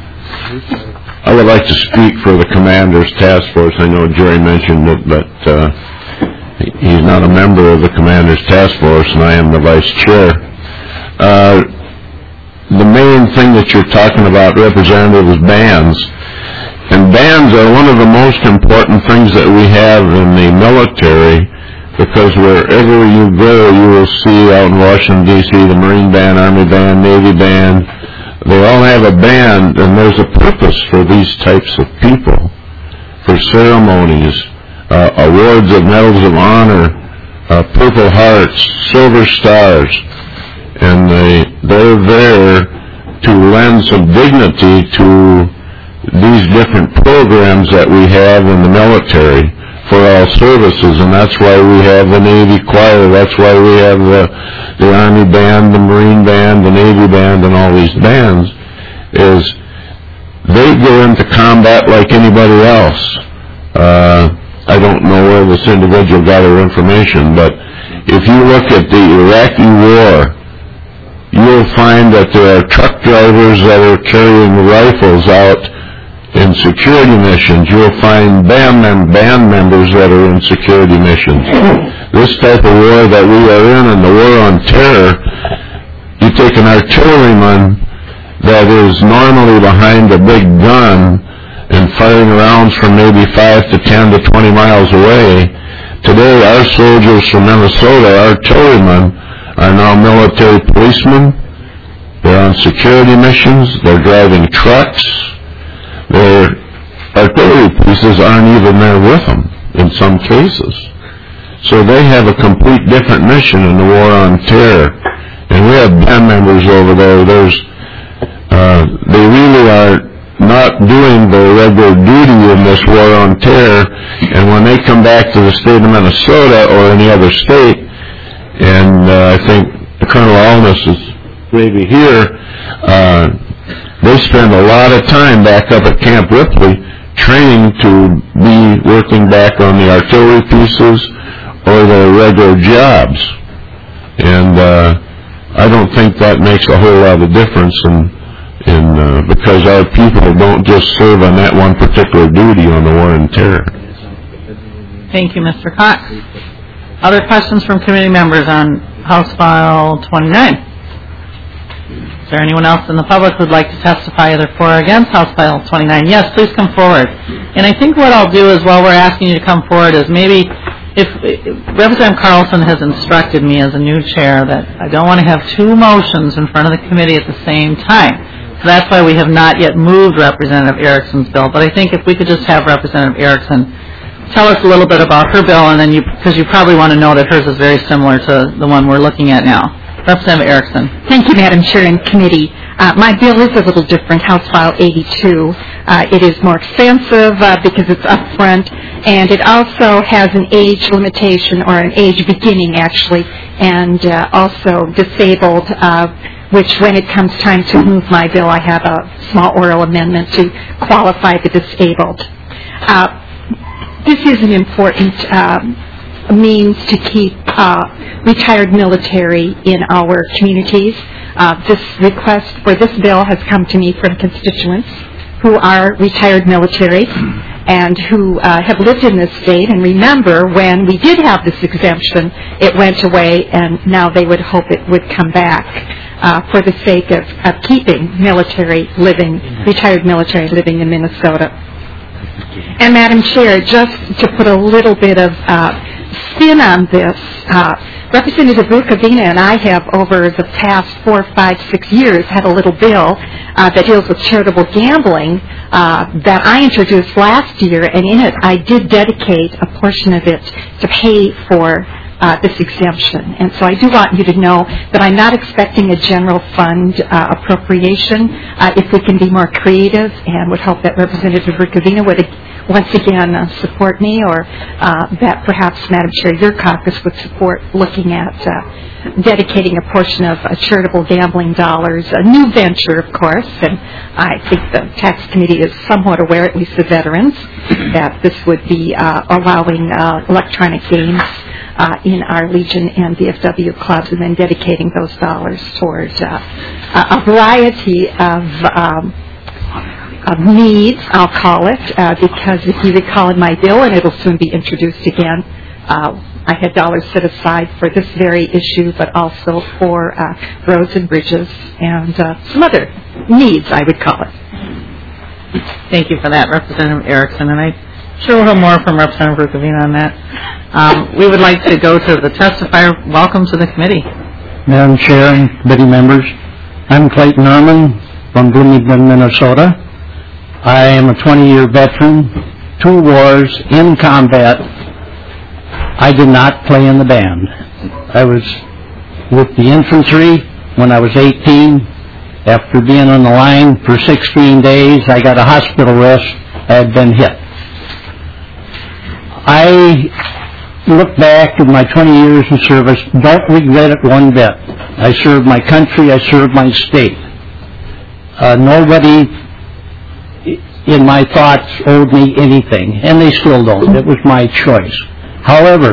I would like to speak for the Commander's Task Force. I know Jerry mentioned it, but uh, he's not a member of the Commander's Task Force, and I am the vice chair. Uh, the main thing that you're talking about, Representative, is bands. And bands are one of the most important things that we have in the military, because wherever you go, you will see out in Washington, D C, the Marine Band, Army Band, Navy Band. They all have a band, and there's a purpose for these types of people, for ceremonies, uh, awards of medals of honor, uh, Purple Hearts, Silver Stars, and they, they're there to lend some dignity to these different programs that we have in the military for all services, and that's why we have the Navy Choir, that's why we have the, the Army Band, the Marine Band, the Navy Band, and all these bands, is they go into combat like anybody else. Uh, I don't know where this individual got her information, but if you look at the Iraqi war, you'll find that there are truck drivers that are carrying rifles out in security missions. You'll find band, mem- band members that are in security missions. This type of war that we are in, and the war on terror, you take an artilleryman that is normally behind a big gun and firing rounds from maybe five to ten to twenty miles away. Today, our soldiers from Minnesota, artillerymen, are now military policemen. They're on security missions. They're driving trucks. Their artillery pieces aren't even there with them in some cases. So they have a complete different mission in the war on terror. And we have band members over there. There's, uh, they really are not doing their regular duty in this war on terror. And when they come back to the state of Minnesota or any other state, and uh, I think Colonel Alness is maybe here, uh, they spend a lot of time back up at Camp Ripley training to be working back on the artillery pieces or their regular jobs. And uh, I don't think that makes a whole lot of difference in, in uh, because our people don't just serve on that one particular duty on the war on terror. Thank you, Mister Cox. Other questions from committee members on House File twenty-nine? Is there anyone else in the public who would like to testify either for or against House File twenty-nine? Yes, please come forward. And I think what I'll do is, while we're asking you to come forward, is maybe if, if Representative Carlson has instructed me as a new chair that I don't want to have two motions in front of the committee at the same time. So that's why we have not yet moved Representative Erickson's bill. But I think if we could just have Representative Erickson tell us a little bit about her bill, and then you, because you probably want to know that hers is very similar to the one we're looking at now. Representative Erickson. Thank you, Madam Chair and Committee. Uh, my bill is a little different, House File eighty-two. Uh, it is more expensive uh, because it's upfront, and it also has an age limitation, or an age beginning, actually, and uh, also disabled, uh, which when it comes time to move my bill, I have a small oral amendment to qualify the disabled. Uh, this is an important um, means to keep uh, retired military in our communities. Uh, this request for this bill has come to me from constituents who are retired military and who uh, have lived in this state and remember when we did have this exemption, it went away, and now they would hope it would come back uh, for the sake of, of keeping military living, retired military living in Minnesota. And Madam Chair, just to put a little bit of uh, spin on this, uh, Representative Rukavina and I have, over the past four, five, six years, had a little bill uh, that deals with charitable gambling uh, that I introduced last year, and in it I did dedicate a portion of it to pay for Uh, this exemption. And so I do want you to know that I'm not expecting a general fund uh, appropriation. Uh, if we can be more creative, and would hope that Representative Rukavina would once again uh, support me, or uh, that perhaps, Madam Chair, your caucus would support looking at uh, dedicating a portion of uh, charitable gambling dollars, a new venture, of course, and I think the tax committee is somewhat aware, at least the veterans, that this would be uh, allowing uh, electronic games Uh, in our Legion and V F W clubs, and then dedicating those dollars towards uh, a variety of, um, of needs, I'll call it, uh, because if you recall in my bill, and it'll soon be introduced again, uh, I had dollars set aside for this very issue, but also for uh, roads and bridges and uh, some other needs, I would call it. Thank you for that, Representative Erickson, and I sure we'll have more from Representative Rukavina on that. Um, we would like to go to the testifier. Welcome to the committee. Madam Chair and committee members, I'm Clayton Norman from Bloomington, Minnesota. I am a twenty-year veteran, two wars, in combat. I did not play in the band. I was with the infantry when I was eighteen, After being on the line for sixteen days, I got a hospital arrest. I had been hit. I look back at my twenty years in service, don't regret it one bit. I served my country, I served my state. Uh, nobody in my thoughts owed me anything, and they still don't. It was my choice. However,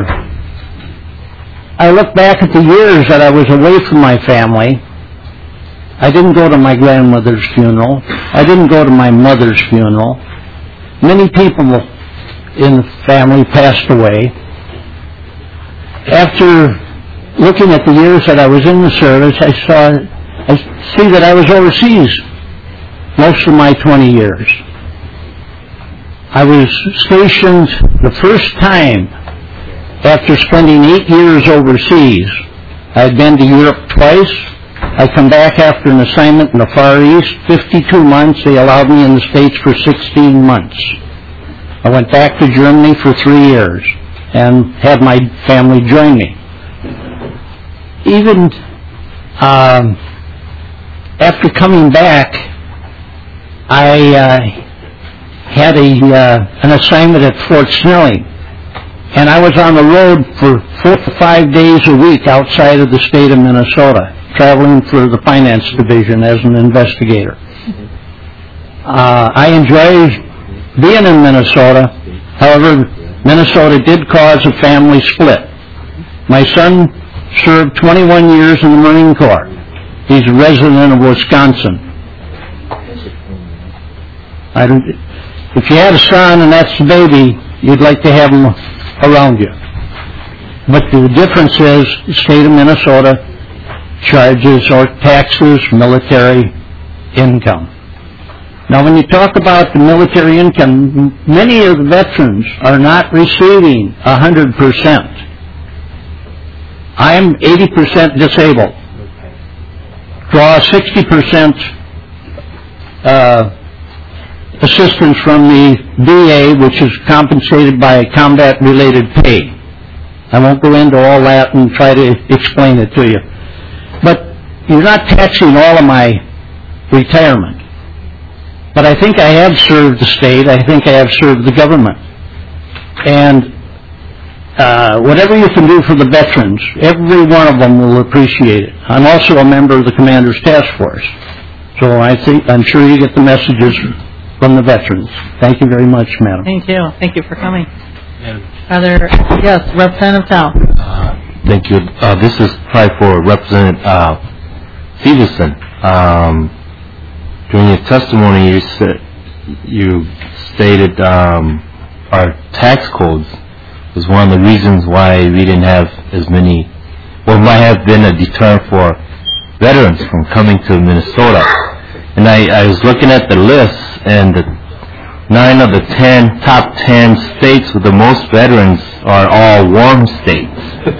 I look back at the years that I was away from my family. I didn't go to my grandmother's funeral. I didn't go to my mother's funeral. Many people in the family passed away. After looking at the years that I was in the service, I saw, I see that I was overseas most of my twenty years. I was stationed the first time after spending eight years overseas. I had been to Europe twice. I come back after an assignment in the Far East, fifty-two months. They allowed me in the States for sixteen months. I went back to Germany for three years and had my family join me. Even um, after coming back, I uh, had a uh, an assignment at Fort Snelling, and I was on the road for four to five days a week outside of the state of Minnesota, traveling for the finance division as an investigator. Uh, I enjoyed being in Minnesota. However, Minnesota did cause a family split. My son served twenty-one years in the Marine Corps. He's a resident of Wisconsin. I don't, if you had a son and that's the baby, you'd like to have him around you. But the difference is the state of Minnesota charges or taxes military income. Now, when you talk about the military income, many of the veterans are not receiving one hundred percent. I'm eighty percent disabled. Draw sixty percent uh, assistance from the V A, which is compensated by combat-related pay. I won't go into all that and try to explain it to you. But you're not taxing all of my retirement. But I think I have served the state. I think I have served the government. And uh, whatever you can do for the veterans, every one of them will appreciate it. I'm also a member of the Commander's Task Force. So I think, I'm sure you get the messages from the veterans. Thank you very much, Madam. Thank you. Thank you for coming. Are there, yes, Representative Tao. Uh, thank you. Uh, this is probably for Representative uh, Stevenson. Um, during your testimony, you said you stated um, our tax codes was one of the reasons why we didn't have as many, or might have been a deterrent for veterans from coming to Minnesota. And I, I was looking at the list, and the nine of the ten top ten states with the most veterans are all warm states.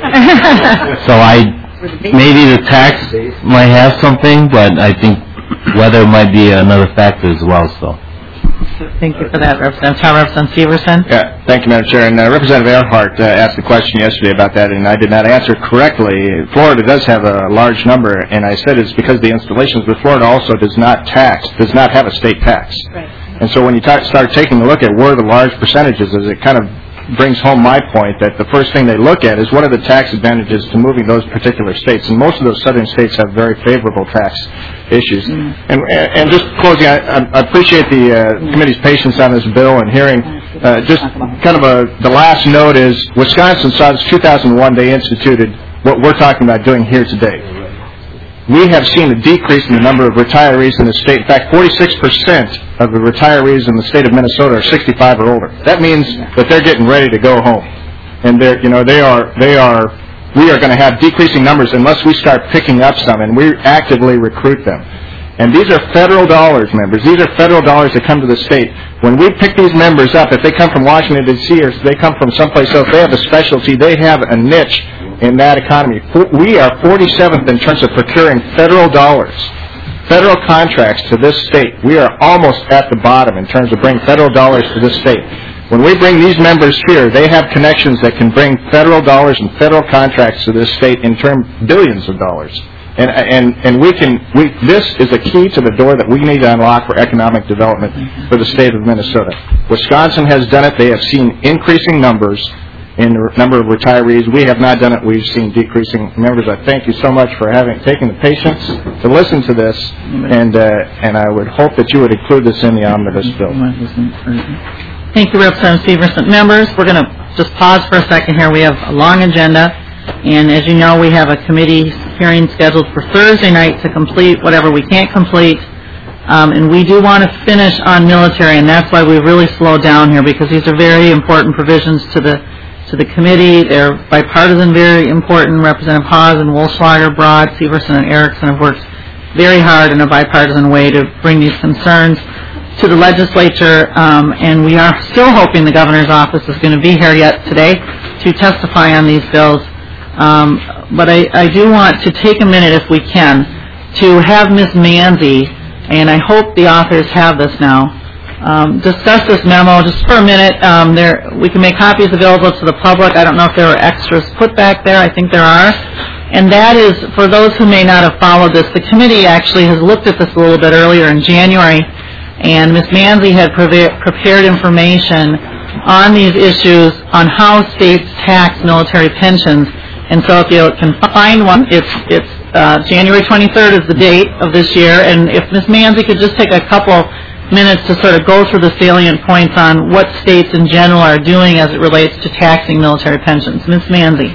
So I maybe the tax might have something, but I think weather might be another factor as well. So. Thank you for that, Representative Tao. Representative Severson. Yeah, thank you, Madam Chair. And uh, Representative Earhart uh, asked the question yesterday about that, and I did not answer correctly. Florida does have a large number, and I said it's because of the installations, but Florida also does not tax, does not have a state tax. Right. And so when you ta- start taking a look at where the large percentages is, it kind of brings home my point that the first thing they look at is what are the tax advantages to moving those particular states. And most of those southern states have very favorable tax issues. Mm. And, and just closing, I, I appreciate the uh, committee's patience on this bill and hearing. Uh, just kind of a, the last note is Wisconsin saw this two thousand one, they instituted what we're talking about doing here today. We have seen a decrease in the number of retirees in the state. In fact, forty-six percent of the retirees in the state of Minnesota are sixty-five or older. That means that they're getting ready to go home, and they're, you know, they are, they are. We are going to have decreasing numbers unless we start picking up some, and we actively recruit them. And these are federal dollars, members. These are federal dollars that come to the state. When we pick these members up, if they come from Washington, D C, or if they come from someplace else, they have a specialty. They have a niche in that economy. We are forty-seventh in terms of procuring federal dollars, federal contracts to this state. We are almost at the bottom in terms of bringing federal dollars to this state. When we bring these members here, they have connections that can bring federal dollars and federal contracts to this state in terms billions of dollars. And, and, and we can, we, this is a key to the door that we need to unlock for economic development for the state of Minnesota. Wisconsin has done it. They have seen increasing numbers in the number of retirees. We have not done it. We've seen decreasing numbers. I thank you so much for having taken the patience to listen to this, and, uh, and I would hope that you would include this in the omnibus bill. Thank you, Representative Severson. Members, we're going to just pause for a second here. We have a long agenda, and as you know, we have a committee hearing scheduled for Thursday night to complete whatever we can't complete, um, and we do want to finish on military, and that's why we really slowed down here, because these are very important provisions to the to the committee. They're bipartisan, very important. Representative Hawes and Wolfschlager, Broad, Severson, and Erickson have worked very hard in a bipartisan way to bring these concerns to the legislature, um, and we are still hoping the governor's office is going to be here yet today to testify on these bills. Um, but I, I do want to take a minute, if we can, to have Miz Manzi, and I hope the authors have this now, um, discuss this memo just for a minute. Um, there, we can make copies available to the public. I don't know if there are extras put back there. I think there are. And that is, for those who may not have followed this, the committee actually has looked at this a little bit earlier in January, and Miz Manzi had preve- prepared information on these issues on how states tax military pensions. And so if you can find one, it's it's uh, January twenty-third is the date of this year. And if Miz Manzi could just take a couple minutes to sort of go through the salient points on what states in general are doing as it relates to taxing military pensions. Miz Manzi.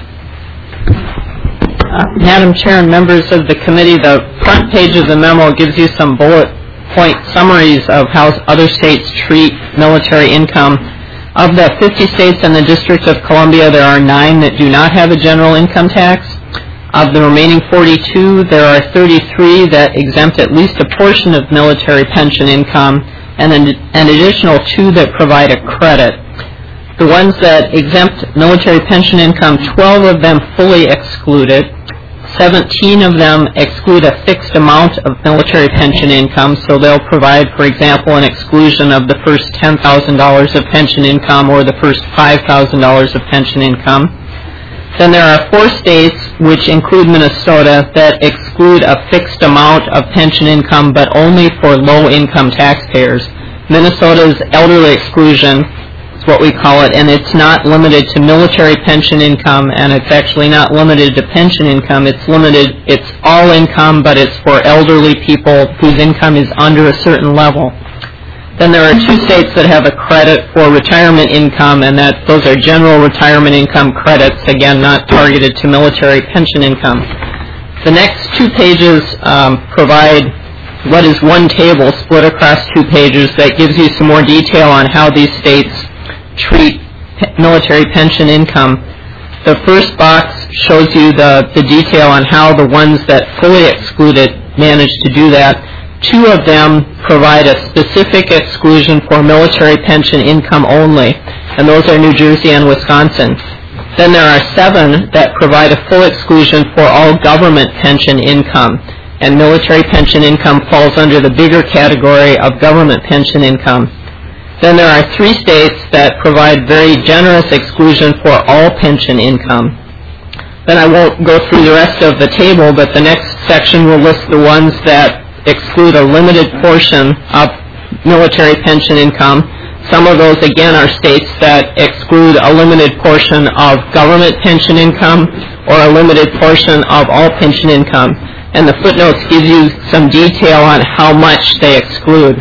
Uh, Madam Chair and members of the committee, the front page of the memo gives you some bullet point summaries of how other states treat military income. Of the fifty states and the District of Columbia, there are nine that do not have a general income tax. Of the remaining forty-two, there are thirty-three that exempt at least a portion of military pension income, and an, an additional two that provide a credit. The ones that exempt military pension income, twelve of them fully exclude it. seventeen of them exclude a fixed amount of military pension income, so they'll provide, for example, an exclusion of the first ten thousand dollars of pension income or the first five thousand dollars of pension income. Then there are four states, which include Minnesota, that exclude a fixed amount of pension income, but only for low-income taxpayers. Minnesota's elderly exclusion is what we call it, and it's not limited to military pension income, and it's actually not limited to pension income. It's limited, it's all income, but it's for elderly people whose income is under a certain level. Then there are two states that have a credit for retirement income, and that those are general retirement income credits, again, not targeted to military pension income. The next two pages um, provide what is one table split across two pages that gives you some more detail on how these states treat pe- military pension income. The first box shows you the, the detail on how the ones that fully exclude it manage to do that. Two of them provide a specific exclusion for military pension income only, and those are New Jersey and Wisconsin. Then there are seven that provide a full exclusion for all government pension income, and military pension income falls under the bigger category of government pension income. Then there are three states that provide very generous exclusion for all pension income. Then I won't go through the rest of the table, but the next section will list the ones that exclude a limited portion of military pension income. Some of those, again, are states that exclude a limited portion of government pension income or a limited portion of all pension income. And the footnotes give you some detail on how much they exclude.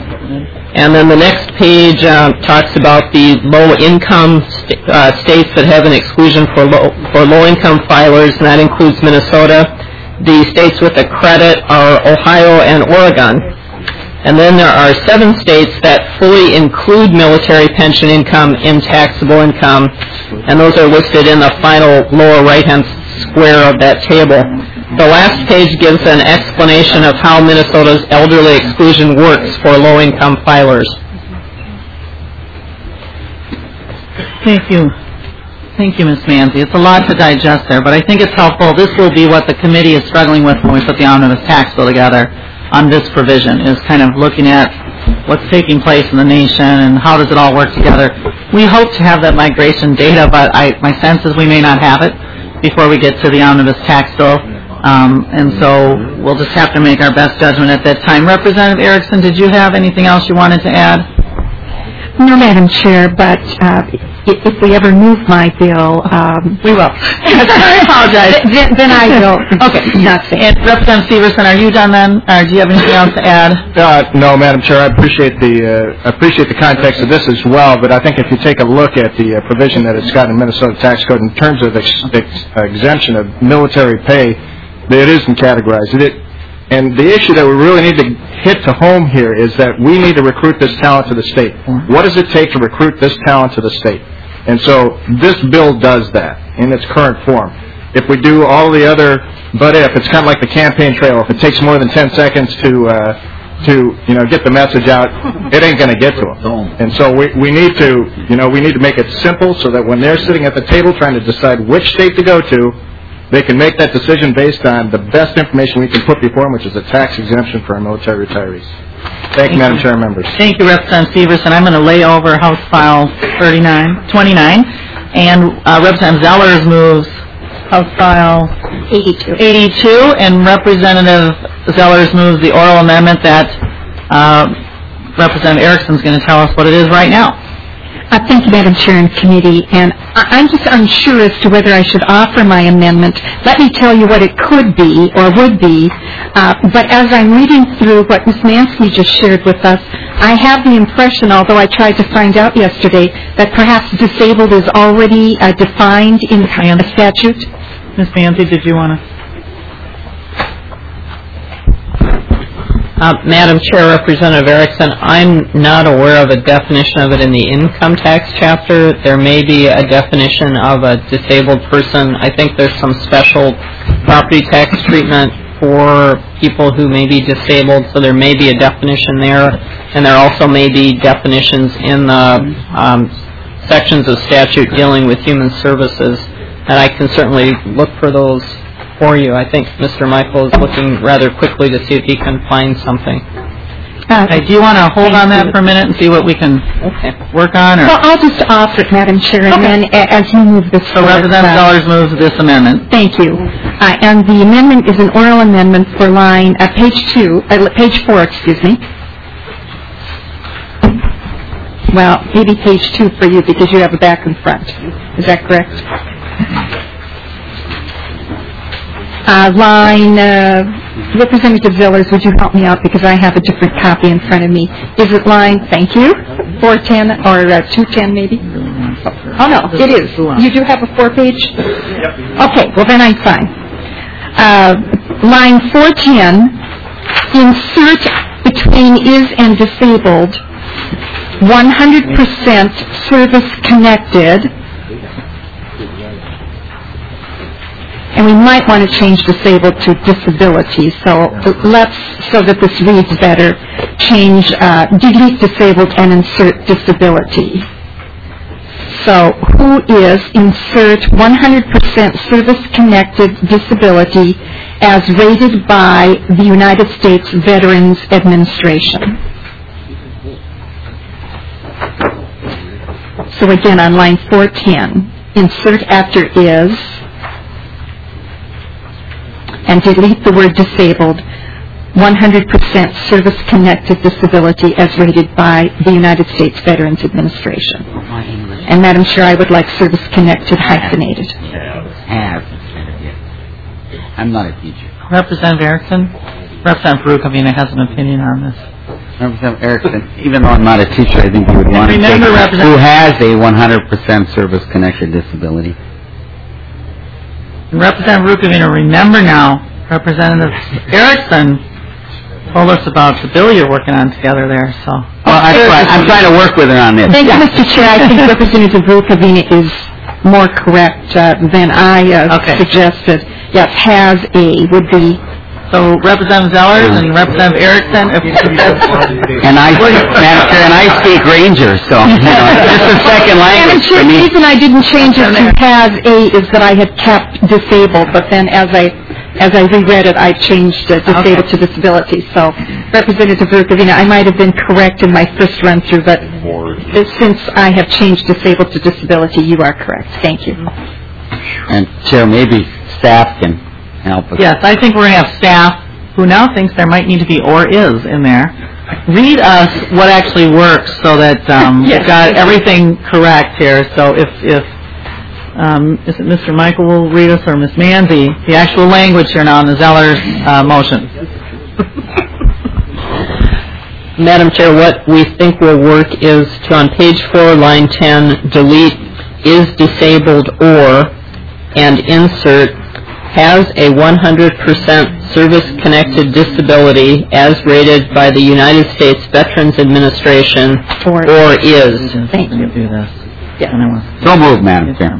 And then the next page uh, talks about the low-income st- uh, states that have an exclusion for low for low-income filers, and that includes Minnesota. The states with a credit are Ohio and Oregon. And then there are seven states that fully include military pension income in taxable income, and those are listed in the final lower right-hand square of that table. The last page gives an explanation of how Minnesota's elderly exclusion works for low-income filers. Thank you. Thank you, Miz Manzi. It's a lot to digest there, but I think it's helpful. This will be what the committee is struggling with when we put the omnibus tax bill together on this provision, is kind of looking at what's taking place in the nation and how does it all work together. We hope to have that migration data, but I, my sense is we may not have it before we get to the omnibus tax bill. Um, and so we'll just have to make our best judgment at that time. Representative Erickson, did you have anything else you wanted to add? No, Madam Chair, but uh, i- if we ever move my bill, um, we will. I apologize. Then, then I will. Okay. Nothing. And Representative Severson, are you done then? Or do you have anything else to add? Uh, no, Madam Chair. I appreciate the uh, appreciate the context of this as well. But I think if you take a look at the uh, provision that it's got in the Minnesota tax code in terms of ex- ex- exemption of military pay, that it isn't categorized. It, and the issue that we really need to hit to home here is that we need to recruit this talent to the state. What does it take to recruit this talent to the state? And so this bill does that in its current form. If we do all the other, but if, it's kind of like the campaign trail. If it takes more than ten seconds to, uh, to you know, get the message out, it ain't going to get to them. And so we, we need to, you know, we need to make it simple so that when they're sitting at the table trying to decide which state to go to, they can make that decision based on the best information we can put before them, which is a tax exemption for our military retirees. Thank, Thank you, Madam Chair and members. Thank you, Representative Severson. I'm going to lay over House File thirty-nine, twenty-nine, and uh, Representative Zellers moves House File eighty-two. eighty-two, and Representative Zellers moves the oral amendment that uh, Representative Erickson is going to tell us what it is right now. Uh, thank you, Madam Chair and Committee. And I- I'm just unsure as to whether I should offer my amendment. Let me tell you what it could be or would be. Uh, but as I'm reading through what Miz Mansky just shared with us, I have the impression, although I tried to find out yesterday, that perhaps disabled is already uh, defined in the statute. Miz Mansky, did you want to? Uh, Madam Chair, Representative Erickson, I'm not aware of a definition of it in the income tax chapter. There may be a definition of a disabled person. I think there's some special property tax treatment for people who may be disabled, so there may be a definition there. And there also may be definitions in the um, sections of statute dealing with human services. And I can certainly look for those for you. I think Mister Michael is looking rather quickly to see if he can find something. Uh, okay, do you want to hold on that for a minute and see what we can okay. work on? Or? Well, I'll just offer it, Madam Chair, and okay. then a- as you move this So forward. Representative Zellers moves this amendment. Thank you. Uh, and the amendment is an oral amendment for line, uh, page two, uh, page four, excuse me. Well, maybe page two for you because you have a back and front. Is that correct? Uh, line, uh, Representative Zellers, would you help me out because I have a different copy in front of me. Is it line, thank you, four ten or uh, two ten maybe? Oh, no, it is. You do have a four-page? Okay, well then I'm fine. Uh, line four ten, insert between is and disabled, one hundred percent service-connected. And we might want to change disabled to disability. So let's, so that this reads better, change, uh, delete disabled and insert disability. So who is insert one hundred percent service-connected disability as rated by the United States Veterans Administration? So again, on line four ten, insert after is, and delete the word disabled, one hundred percent service-connected disability as rated by the United States Veterans Administration. And Madam Chair, I would like service-connected hyphenated. Have. I'm not a teacher. Representative Erickson? Representative Rukavina has an opinion on this. Representative Erickson, even though I'm not a teacher, I think you would want to say who has a one hundred percent service-connected disability. Representative Rukavina, remember now, Representative Erickson told us about the bill you're working on together there, so. Well, I'm, try, I'm trying to work with her on this. Thank you, Mister Chair. I think Representative Rukavina is more correct uh, than I uh, okay. suggested. Yes, has a would be. So Representative Zellers and Representative Erickson, if you could and I, Madam Chair, and I speak Ranger, so you know, this is second language for me. The reason I didn't change it to has a is that I had kept disabled, but then as I as I reread it, I changed uh, disabled okay. to disability. So Representative Rukavina, I might have been correct in my first run through, but since I have changed disabled to disability, you are correct. Thank you. And Chair, maybe staff can help us. Yes, I think we're going to have staff who now thinks there might need to be or is in there. Read us what actually works so that um, Yes. we've got everything correct here. So if, if um, is it Mister Michael will read us or Miz Manzi, the actual language here now on the Zeller's uh, motion. Madam Chair, what we think will work is to, on page four, line ten, delete is disabled or, and insert has a one hundred percent service-connected disability as rated by the United States Veterans Administration or, or is. Thank you. Do this. Yeah. So moved, Madam Chair.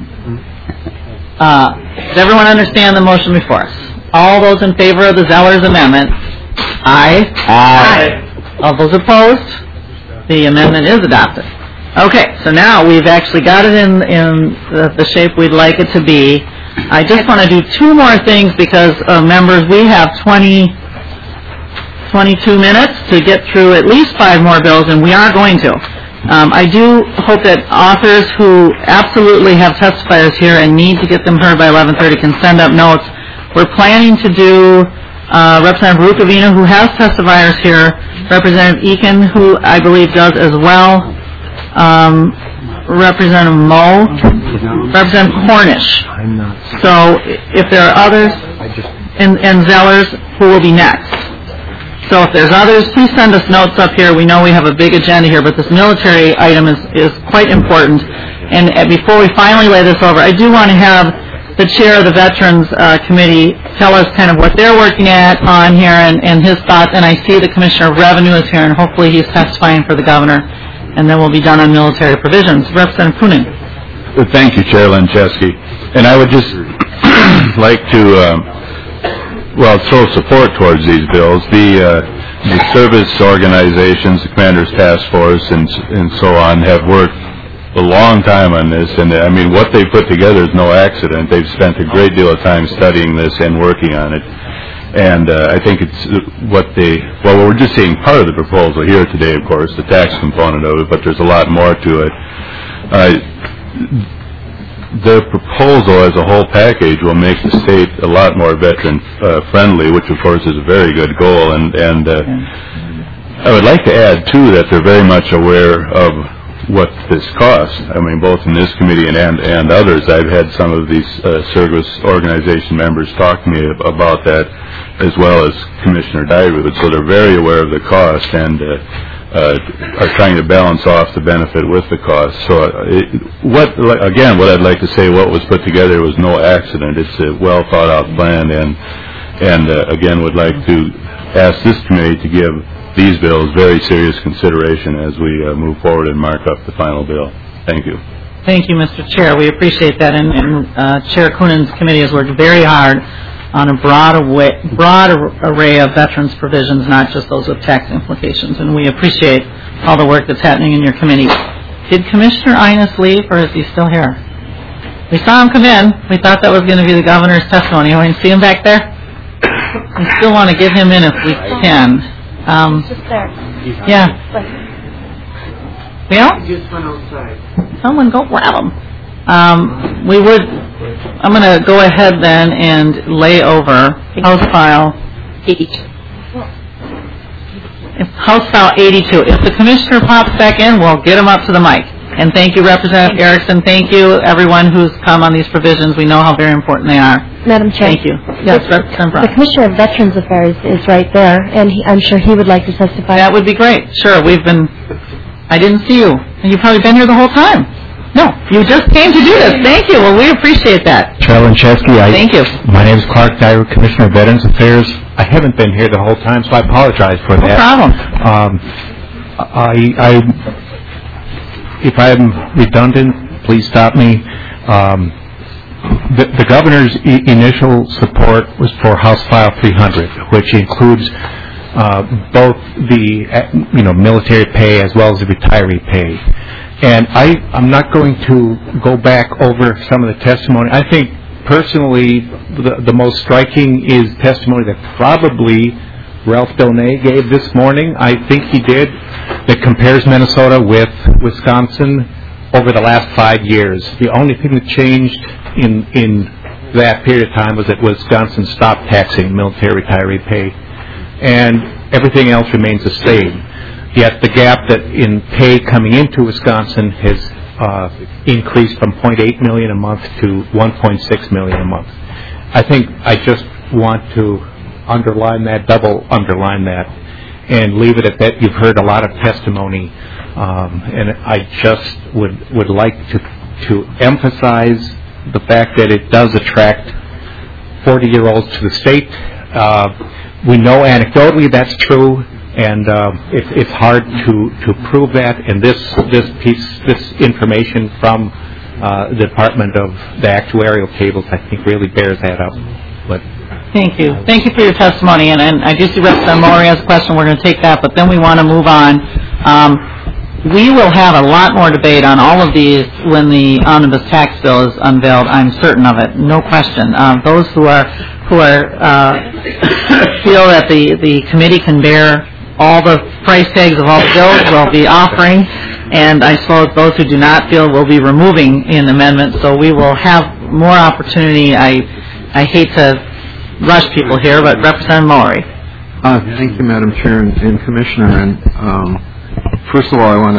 Uh, does everyone understand the motion before us? All those in favor of the Zeller's amendment? Aye. Aye. All those opposed? The amendment is adopted. Okay, so now we've actually got it in, in the, the shape we'd like it to be. I just want to do two more things because, uh, members, we have twenty, twenty-two minutes to get through at least five more bills, and we are going to. Um, I do hope that authors who absolutely have testifiers here and need to get them heard by eleven thirty can send up notes. We're planning to do uh, Representative Rukavina, who has testifiers here, Representative Eakin, who I believe does as well, um, Representative Moe, Representative Cornish. So if there are others, and, and Zellers, who will be next. So if there's others, please send us notes up here. We know we have a big agenda here, but this military item is, is quite important. And uh, before we finally lay this over, I do want to have the chair of the Veterans uh, Committee tell us kind of what they're working at on here and, and his thoughts. And I see the Commissioner of Revenue is here, and hopefully he's testifying for the governor. And then we'll be done on military provisions. Representative Kunin. Thank you, Chair Lencheski. And I would just like to, um, well, throw support towards these bills. The, uh, the service organizations, the Commander's Task Force, and, and so on, have worked a long time on this. And, I mean, what they put together is no accident. They've spent a great deal of time studying this and working on it. And uh, I think it's what they, well, we're just seeing part of the proposal here today, of course, the tax component of it, but there's a lot more to it. Uh, the proposal as a whole package will make the state a lot more veteran-friendly, uh, which, of course, is a very good goal. And, and uh, I would like to add, too, that they're very much aware of what this costs. I mean, both in this committee and, and, and others. I've had some of these uh, service organization members talk to me about that, as well as Commissioner Dyrud. So they're very aware of the cost and uh, uh, are trying to balance off the benefit with the cost. So uh, it, what, again, what I'd like to say, what was put together was no accident. It's a well thought out plan, and, and uh, again, would like to ask this committee to give these bills very serious consideration as we uh, move forward and mark up the final bill. Thank you. Thank you, Mister Chair. We appreciate that. And, and uh, Chair Kunin's committee has worked very hard on a broad, away, broad array of veterans provisions, not just those with tax implications. And we appreciate all the work that's happening in your committee. Did Commissioner Innes leave, or is he still here? We saw him come in. We thought that was going to be the governor's testimony. You see him back there? We still want to get him in if we can. Um, Just there. Yeah. Well? Just went outside. Someone go grab him. Um, we would, I'm going to go ahead then and lay over House File eighty-two. If House File eighty-two. If the Commissioner pops back in, we'll get him up to the mic. And thank you, Representative Erickson. Thank you, everyone who's come on these provisions. We know how very important they are. Madam Chair. Thank you. Yes, Representative Brown. The Commissioner of Veterans Affairs is right there, and he, I'm sure he would like to testify. That would be great. Sure, we've been, I didn't see you. And you've probably been here the whole time. No, you just came to do this. Thank you. Well, we appreciate that. Chair Lencheski, I, Thank you. My name is Clark Dyer, Commissioner of Veterans Affairs. I haven't been here the whole time, so I apologize for No that. problem. Um, I, I, if I'm redundant, please stop me. Um, the, the governor's I- initial support was for House File three hundred, which includes uh, both the uh, you know military pay as well as the retiree pay. And I, I'm not going to go back over some of the testimony. I think personally the, the most striking is testimony that probably Ralph Donay gave this morning. I think he did, that compares Minnesota with Wisconsin over the last five years. The only thing that changed in in that period of time was that Wisconsin stopped taxing military retiree pay, and everything else remains the same. Yet the gap that in pay coming into Wisconsin has uh, increased from zero point eight million dollars a month to one point six million dollars a month. I think I just want to underline that, double underline that, and leave it at that. You've heard a lot of testimony, um, and I just would would like to to emphasize the fact that it does attract forty-year-olds to the state. Uh, we know anecdotally that's true. And uh, it, it's hard to, to prove that, and this this piece, this information from uh, the Department of the Actuarial Tables, I think, really bears that out. But thank you, thank you for your testimony, and, and I do see Representative Maury has a question. We're going to take that, but then we want to move on. Um, we will have a lot more debate on all of these when the omnibus tax bill is unveiled. I'm certain of it, no question. Um, those who are who are uh, feel that the the committee can bear all the price tags of all the bills will be offering, and I suppose those who do not feel will be removing an amendment, so we will have more opportunity. I I hate to rush people here, but Representative Maury. Uh, thank you, Madam Chair and, and Commissioner. And um, first of all, I want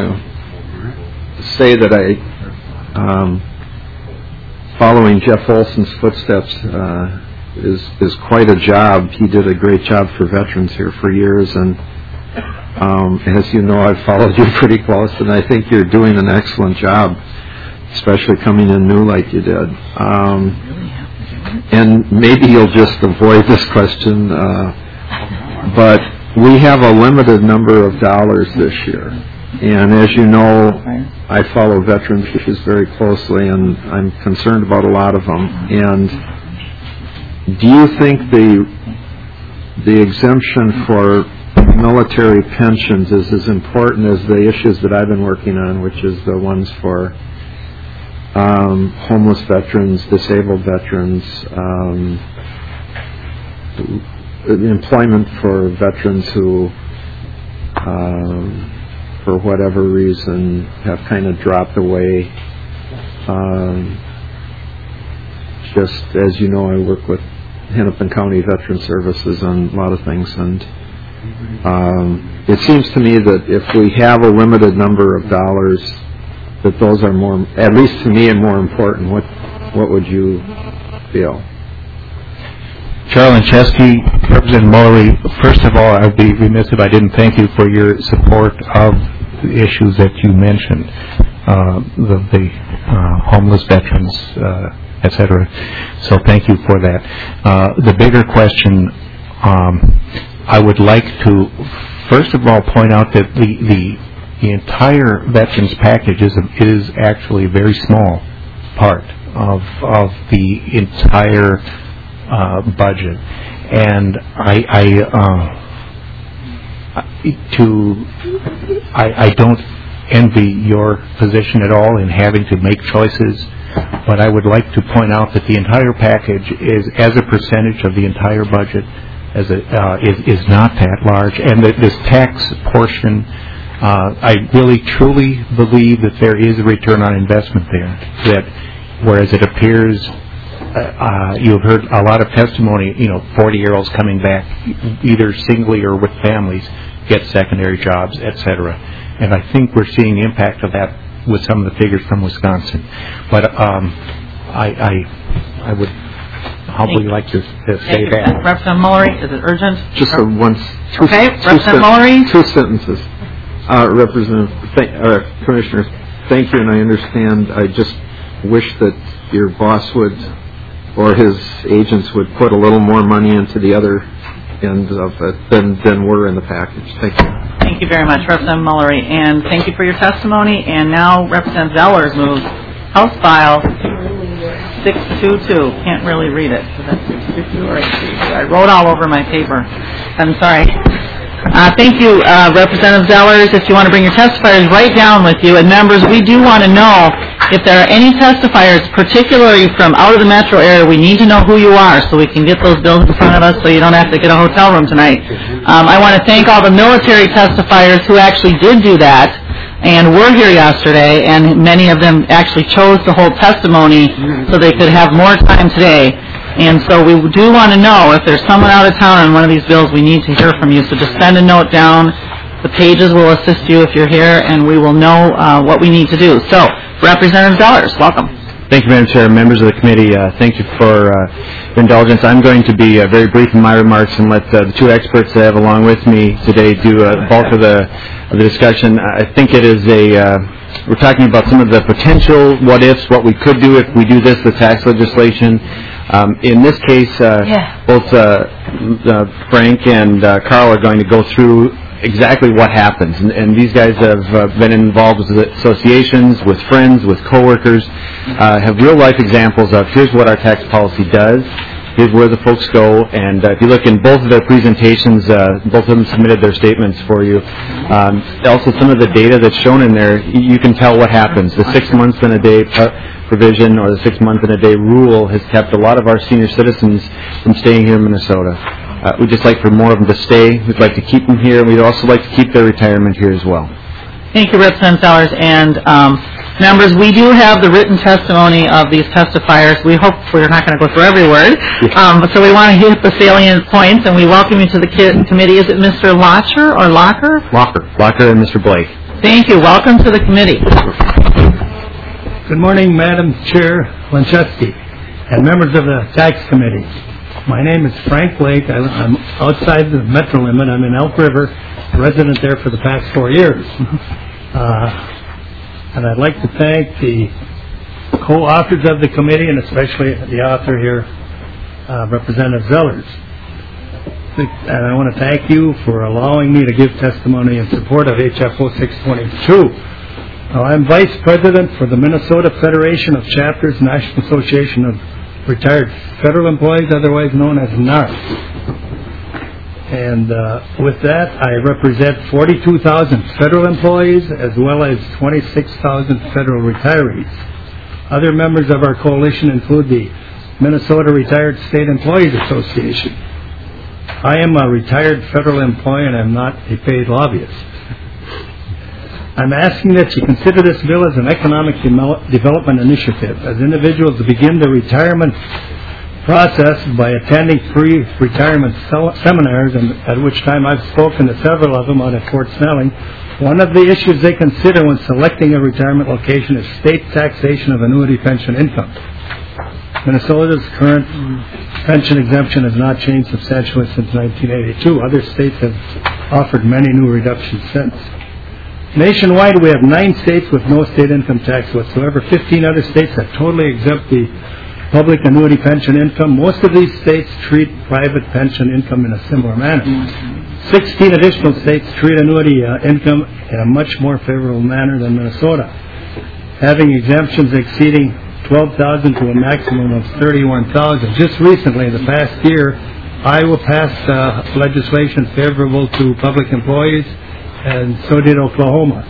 to say that I, um, following Jeff Olson's footsteps, uh, is is quite a job. He did a great job for veterans here for years, and Um, as you know, I've followed you pretty close, and I think you're doing an excellent job, especially coming in new like you did. Um, and maybe you'll just avoid this question, uh, but we have a limited number of dollars this year. And as you know, I follow veterans issues very closely, and I'm concerned about a lot of them. And do you think the the exemption for military pensions is as important as the issues that I've been working on, which is the ones for um, homeless veterans, disabled veterans, um, employment for veterans who, um, for whatever reason, have kind of dropped away. Um, just as you know, I work with Hennepin County Veteran Services on a lot of things, and Um, it seems to me that if we have a limited number of dollars, that those are more, at least to me, are more important. What what would you feel? Charles Chesky, Representative Maury, first of all, I'd be remiss if I didn't thank you for your support of the issues that you mentioned, uh, the, the uh, homeless veterans, uh, et cetera. So thank you for that. Uh, the bigger question, um, I would like to, first of all, point out that the, the, the entire veterans package is, is actually a very small part of, of the entire uh, budget. And I, I, uh, to, I, I don't envy your position at all in having to make choices, but I would like to point out that the entire package is, as a percentage of the entire budget, as a, uh, is, is not that large, and that this tax portion, uh, I really truly believe that there is a return on investment there. That whereas it appears, uh, uh, you've heard a lot of testimony, you know, forty-year-olds coming back, either singly or with families, get secondary jobs, et cetera. And I think we're seeing the impact of that with some of the figures from Wisconsin. But um, I, I, I would humbly like to, to say that. Representative Maury, is it urgent? Just a one. Two, okay, two Representative Maury. Two sentences. Uh, Representative, th- uh, Commissioners, thank you, and I understand. I just wish that your boss would, or his agents would, put a little more money into the other end of it than than we're in the package. Thank you. Thank you very much, Representative Maury, and thank you for your testimony. And now Representative Zellers moves House File six two two. Can't really read it. So that's six two two or eight two two. I wrote all over my paper. I'm sorry. Uh, thank you, uh, Representative Zellers. If you want to bring your testifiers right down with you. And members, we do want to know if there are any testifiers, particularly from out of the metro area. We need to know who you are so we can get those bills in front of us so you don't have to get a hotel room tonight. Um, I want to thank all the military testifiers who actually did do that. and were here yesterday, and many of them actually chose to hold testimony so they could have more time today. And so we do want to know if there's someone out of town on one of these bills, we need to hear from you. So just send a note down. The pages will assist you if you're here, and we will know uh, what we need to do. So, Representative Zellers, welcome. Thank you, Madam Chair. Members of the committee, uh, thank you for uh, your indulgence. I'm going to be uh, very brief in my remarks and let uh, the two experts I have along with me today do a bulk of the, of the discussion. I think it is a, uh, we're talking about some of the potential what-ifs, what we could do if we do this, the tax legislation. Um, in this case, uh, yeah. both uh, uh, Frank and uh, Carl are going to go through exactly what happens. And, and these guys have uh, been involved with associations, with friends, with coworkers, uh, have real-life examples of here's what our tax policy does, here's where the folks go. And uh, if you look in both of their presentations, uh, both of them submitted their statements for you. Um, also, some of the data that's shown in there, you can tell what happens. The six months in a day provision or the six month in a day rule has kept a lot of our senior citizens from staying here in Minnesota. Uh, we'd just like for more of them to stay. We'd like to keep them here. We'd also like to keep their retirement here as well. Thank you, Representative Zellers. And um, members, we do have the written testimony of these testifiers. We hope we're not going to go through every word. Um, so we want to hit the salient points, and we welcome you to the ki- committee. Is it Mister Locher or Locker? Locker. Locker and Mister Blake. Thank you. Welcome to the committee. Good morning, Madam Chair Lancheski and members of the Tax Committee. My name is Frank Blake. I, I'm outside the metro limit. I'm in Elk River, resident there for the past four years. Uh, and I'd like to thank the co-authors of the committee, and especially the author here, uh, Representative Zellers. And I want to thank you for allowing me to give testimony in support of H F O six twenty-two. Now, I'm Vice President for the Minnesota Federation of Chapters National Association of Retired Federal Employees, otherwise known as N A R S. And uh, with that, I represent forty-two thousand federal employees as well as twenty-six thousand federal retirees. Other members of our coalition include the Minnesota Retired State Employees Association. I am a retired federal employee and I'm not a paid lobbyist. I'm asking that you consider this bill as an economic de- development initiative, as individuals begin the retirement process by attending free retirement sel- seminars, and at which time I've spoken to several of them out at Fort Snelling. One of the issues they consider when selecting a retirement location is state taxation of annuity pension income. Minnesota's current pension exemption has not changed substantially since nineteen eighty-two. Other states have offered many new reductions since. Nationwide, we have nine states with no state income tax whatsoever. Fifteen other states that totally exempt the public annuity pension income. Most of these states treat private pension income in a similar manner. Sixteen additional states treat annuity uh, income in a much more favorable manner than Minnesota, having exemptions exceeding twelve thousand to a maximum of thirty-one thousand. Just recently, in the past year, Iowa passed uh, legislation favorable to public employees, and so did Oklahoma.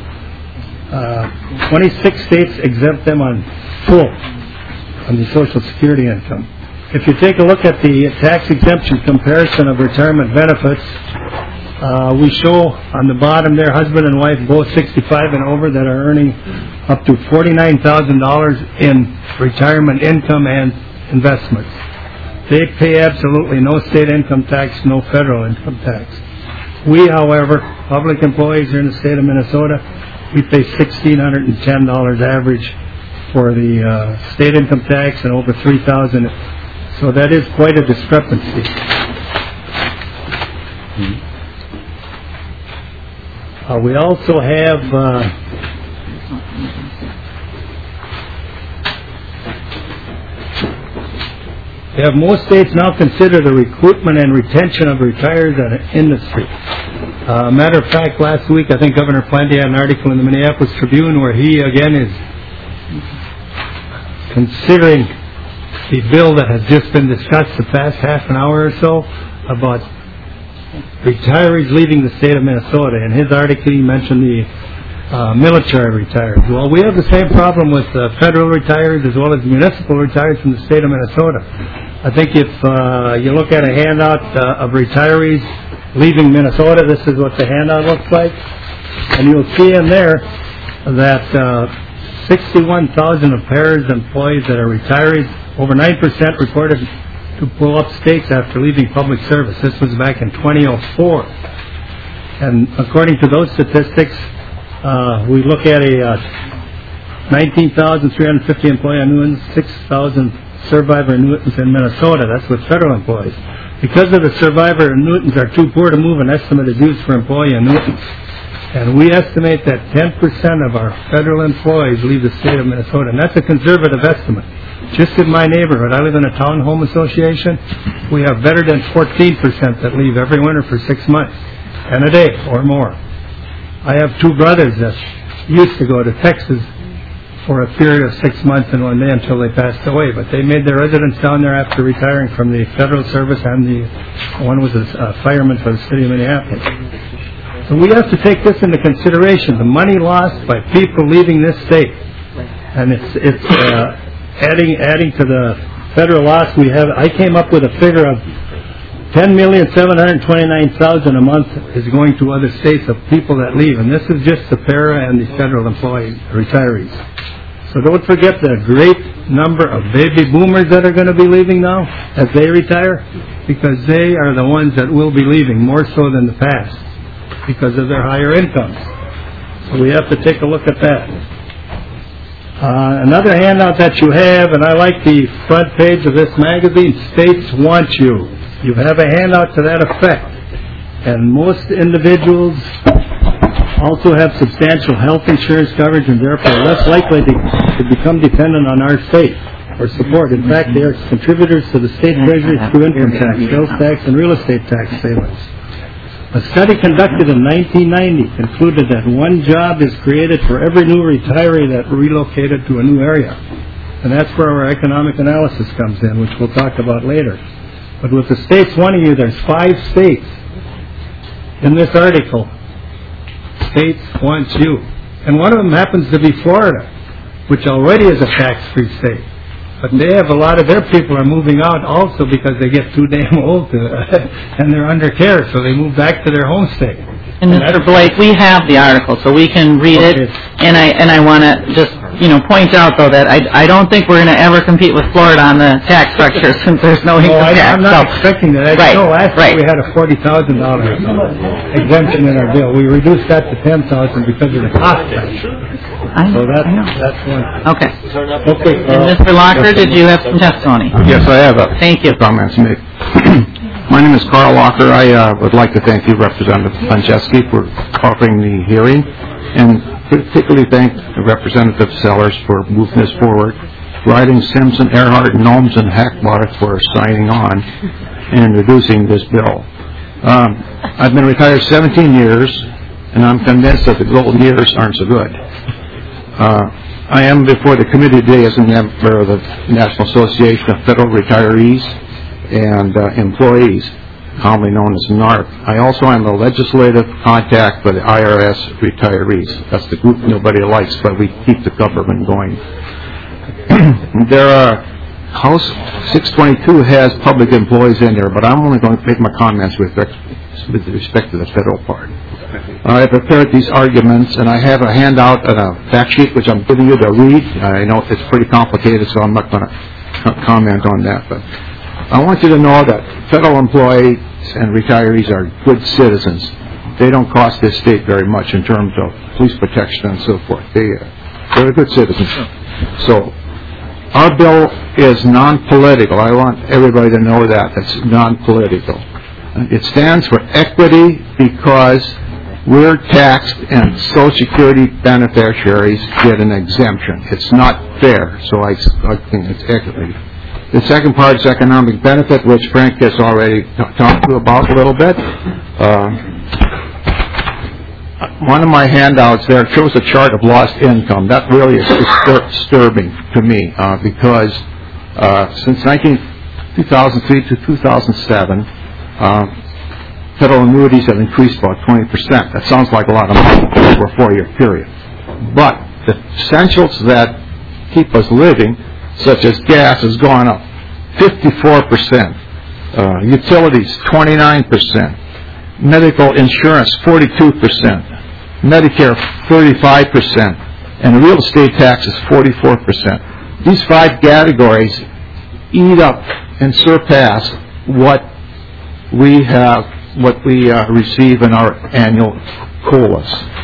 Uh, twenty-six states exempt them on full on the Social Security income. If you take a look at the tax exemption comparison of retirement benefits, uh, we show on the bottom there husband and wife both sixty-five and over that are earning up to forty-nine thousand dollars in retirement income and investments. They pay absolutely no state income tax, no federal income tax. We, however, public employees here in the state of Minnesota, we pay one thousand six hundred ten dollars average for the uh, state income tax and over three thousand dollars. So that is quite a discrepancy. Uh, we also have uh, we have most states now consider the recruitment and retention of retirees an industry. Uh, matter of fact, last week I think Governor Plenty had an article in the Minneapolis Tribune where he again is considering the bill that has just been discussed the past half an hour or so about retirees leaving the state of Minnesota. In his article, he mentioned the uh, military retirees. Well, we have the same problem with uh, federal retirees as well as municipal retirees from the state of Minnesota. I think if uh, you look at a handout uh, of retirees leaving Minnesota, this is what the handout looks like. And you'll see in there that uh, sixty-one thousand of Paris employees that are retirees, over nine percent reported to pull up states after leaving public service. This was back in twenty oh four. And according to those statistics, uh, we look at a uh, nineteen thousand three hundred fifty employee annuitants, six thousand survivor annuitants in Minnesota. That's with federal employees. Because of the survivor annuitants are too poor to move, an estimate is used for employee annuitants. And we estimate that ten percent of our federal employees leave the state of Minnesota. And that's a conservative estimate. Just in my neighborhood, I live in a townhome association, we have better than fourteen percent that leave every winter for six months and a day or more. I have two brothers that used to go to Texas for a period of six months and one day until they passed away. But they made their residence down there after retiring from the federal service, and the one was a uh, fireman for the city of Minneapolis. So we have to take this into consideration, the money lost by people leaving this state. And it's it's uh, adding adding to the federal loss we have. I came up with a figure of ten million seven hundred twenty-nine thousand a month is going to other states of people that leave. And this is just the para and the federal employee retirees. So don't forget the great number of baby boomers that are going to be leaving now as they retire, because they are the ones that will be leaving more so than the past because of their higher incomes. So we have to take a look at that. Uh, another handout that you have, and I like the front page of this magazine, States Want You. You have a handout to that effect. And most individuals also have substantial health insurance coverage and therefore are less likely to, to become dependent on our state for support. In fact, they are contributors to the state treasury through income tax, sales tax, and real estate tax payments. A study conducted in nineteen ninety concluded that one job is created for every new retiree that relocated to a new area. And that's where our economic analysis comes in, which we'll talk about later. But with the states wanting you, there's five states in this article. States want you. And one of them happens to be Florida, which already is a tax-free state. But they have a lot of their people are moving out also because they get too damn old to, and they're under care, so they move back to their home state. And Mister Blake, we have the article, so we can read it. And I and I want to just you know point out though that I I don't think we're going to ever compete with Florida on the tax structure since there's no income no, I, tax. I'm not so, expecting that. As right, you know, last right. year we had a forty thousand dollar exemption in our bill. We reduced that to ten thousand because of the cost tax. So that's that's one. Okay. Okay. And Mister Locker, did you have some testimony? Yes, I have a Thank you. comments to make. My name is Carl Locker. I uh, would like to thank you, Representative Plancheski, for offering the hearing, and particularly thank Representative Sellers for moving this forward, Riding Simpson, Earhart, Gnomes, and Hackbarth for signing on and introducing this bill. Um, I've been retired seventeen years, and I'm convinced that the golden years aren't so good. Uh, I am before the committee today as a member of the National Association of Federal Retirees and uh, Employees, commonly known as N A R P. I also am a legislative contact for the I R S retirees. That's the group nobody likes, but we keep the government going. There are, House six twenty-two has public employees in there, but I'm only going to make my comments with, with respect to the federal part. I prepared these arguments, and I have a handout and a fact sheet which I'm giving you to read. I know it's pretty complicated, so I'm not going to comment on that. But I want you to know that federal employees and retirees are good citizens. They don't cost this state very much in terms of police protection and so forth. They, uh, they're good citizens. So our bill is non-political. I want everybody to know that. It's non-political. It stands for equity because we're taxed and Social Security beneficiaries get an exemption. It's not fair, so I, I think it's equity. The second part is economic benefit, which Frank has already t- talked to about a little bit. Uh, one of my handouts there shows a chart of lost income. That really is distur- disturbing to me uh, because uh, since two thousand three to two thousand seven, uh, federal annuities have increased about twenty percent. That sounds like a lot of money over a four-year period. But the essentials that keep us living, such as gas, has gone up fifty-four percent. Uh, utilities, twenty-nine percent. Medical insurance, forty-two percent. Medicare, thirty-five percent. and the real estate tax is forty-four percent. These five categories eat up and surpass what we have, what we uh, receive in our annual COLAs.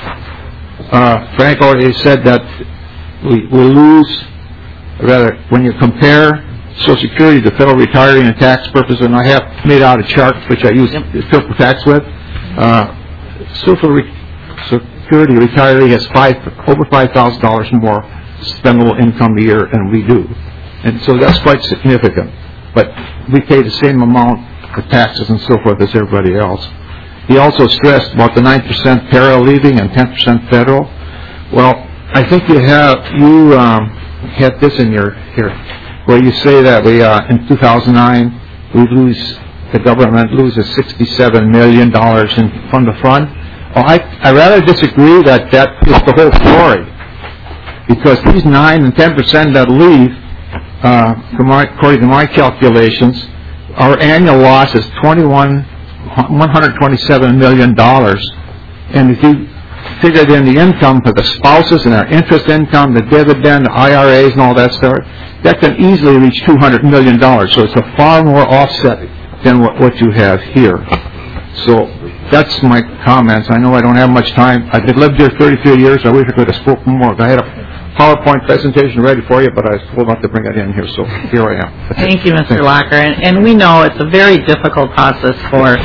Uh, Frank already said that we, we lose, rather, when you compare Social Security to federal retiree and tax purposes, and I have made out a chart which I use federal tax with. Uh, Social re- Security retiree has five over five thousand dollars more spendable income a year, and we do, and so that's quite significant. But we pay the same amount for taxes and so forth as everybody else. He also stressed about the nine percent para leaving and ten percent federal. Well, I think you have you um, had this in your here, where you say that we uh, in two thousand nine we lose the government loses sixty-seven million dollars in fund to fund. Well, I I rather disagree that that is the whole story, because these nine and ten percent that leave, uh, from my, according to my calculations, our annual loss is twenty-one one hundred twenty-seven million dollars, and if you figured in the income for the spouses and our interest income, the dividend, the I R As, and all that stuff, that can easily reach two hundred million dollars. So it's a far more offset than what, what you have here. So that's my comments. I know I don't have much time. I've lived here thirty-three years. I wish I could have spoken more. I had a PowerPoint presentation ready for you, but I was told not to bring it in here, so here I am. Thank you, Mister Locker. And, and we know it's a very difficult process for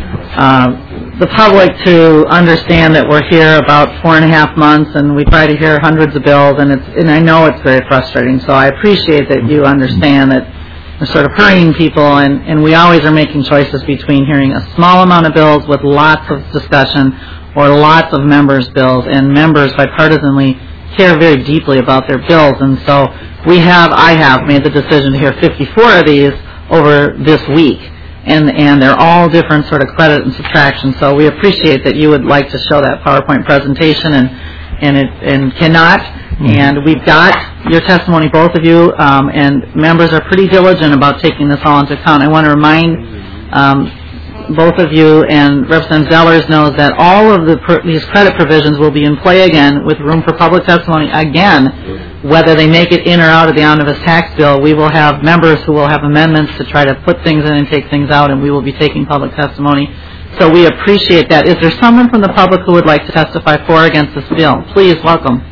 uh, the public to understand that we're here about four and a half months, and we try to hear hundreds of bills, and it's and I know it's very frustrating. So I appreciate that you understand that we're sort of hurrying people, and, and we always are making choices between hearing a small amount of bills with lots of discussion or lots of members' bills, and members bipartisanly care very deeply about their bills. And so we have, I have made the decision to hear fifty-four of these over this week, and and they're all different sort of credit and subtraction. So we appreciate that you would like to show that PowerPoint presentation, and and it and cannot. Mm-hmm. And we've got your testimony, both of you, um, and members are pretty diligent about taking this all into account. I want to remind um, both of you, and Representative Zellers knows that all of the per- these credit provisions will be in play again with room for public testimony again, whether they make it in or out of the omnibus tax bill. We will have members who will have amendments to try to put things in and take things out, and we will be taking public testimony. So we appreciate that. Is there someone from the public who would like to testify for or against this bill? Please, welcome.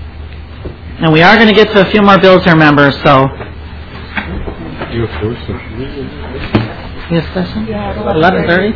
And we are going to get to a few more bills here, members, so. You first. Yes, session? eleven thirty?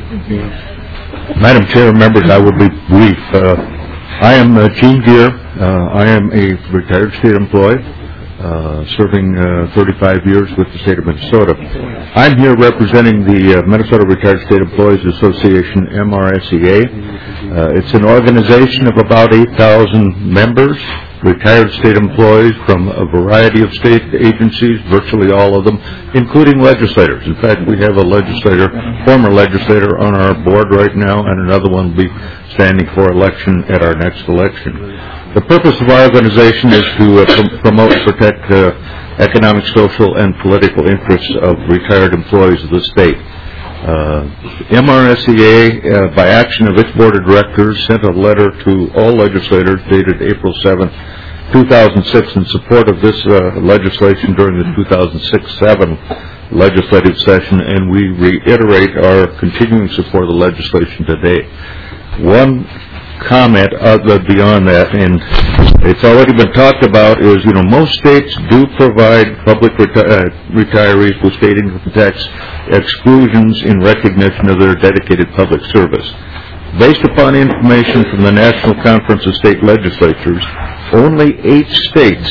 Madam Chair, members, I will be brief. Uh, I am uh, Gene Gear. Uh, I am a retired state employee, uh, serving uh, thirty-five years with the state of Minnesota. I'm here representing the uh, Minnesota Retired State Employees Association, M R S E A. Uh, it's an organization of about eight thousand members, retired state employees from a variety of state agencies, virtually all of them, including legislators. In fact, we have a legislator, former legislator on our board right now, and another one will be standing for election at our next election. The purpose of our organization is to uh, pr- promote and protect uh, economic, social, and political interests of retired employees of the state. Uh, M R S E A, uh, by action of its board of directors, sent a letter to all legislators dated April seventh, two thousand six, in support of this uh, legislation during the two thousand six seven legislative session, and we reiterate our continuing support of the legislation today. One comment other beyond that, and it's already been talked about, is, you know, most states do provide public reti- uh, retirees with state income tax exclusions in recognition of their dedicated public service. Based upon information from the National Conference of State Legislatures, only eight states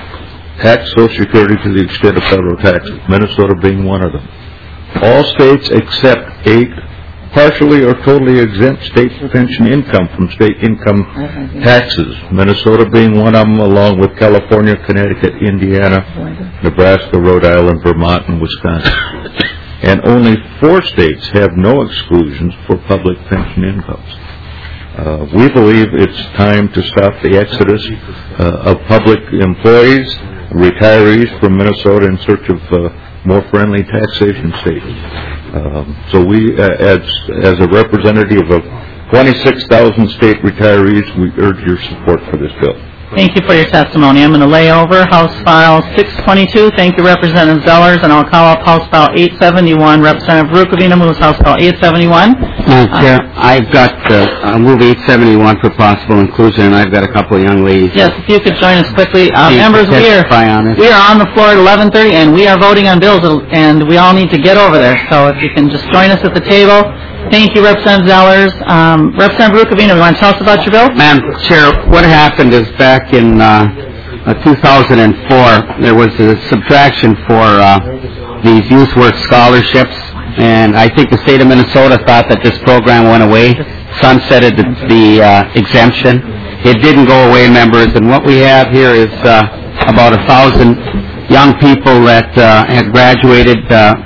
tax Social Security to the extent of federal taxes, Minnesota being one of them. All states except eight partially or totally exempt state pension income from state income taxes, Minnesota being one of them, along with California, Connecticut, Indiana, Nebraska, Rhode Island, Vermont, and Wisconsin. And only four states have no exclusions for public pension incomes. Uh, we believe it's time to stop the exodus uh, of public employees, retirees from Minnesota in search of uh, more friendly taxation states. Um, so we, uh, as as a representative of twenty-six thousand state retirees, we urge your support for this bill. Thank you for your testimony. I'm going to lay over House File six twenty-two. Thank you, Representative Zellers, and I'll call up House File eight seventy-one. Representative Rukavina moves House File eight seventy-one. Madam Chair, I've got, uh, I'll move eight seventy-one for possible inclusion, and I've got a couple of young ladies. Yes, if you could join us quickly. Uh, Please members, we are, testify on it. we are on the floor at eleven thirty, and we are voting on bills, and we all need to get over there. So if you can just join us at the table. Thank you, Representative Zellers. Um, Representative Rukavina, you want to tell us about your bill? Madam Chair, what happened is back in uh, uh, two thousand four, there was a subtraction for uh, these youth work scholarships, and I think the state of Minnesota thought that this program went away, sunsetted the, the uh, exemption. It didn't go away, members, and what we have here is uh, about a thousand young people that uh, had graduated uh,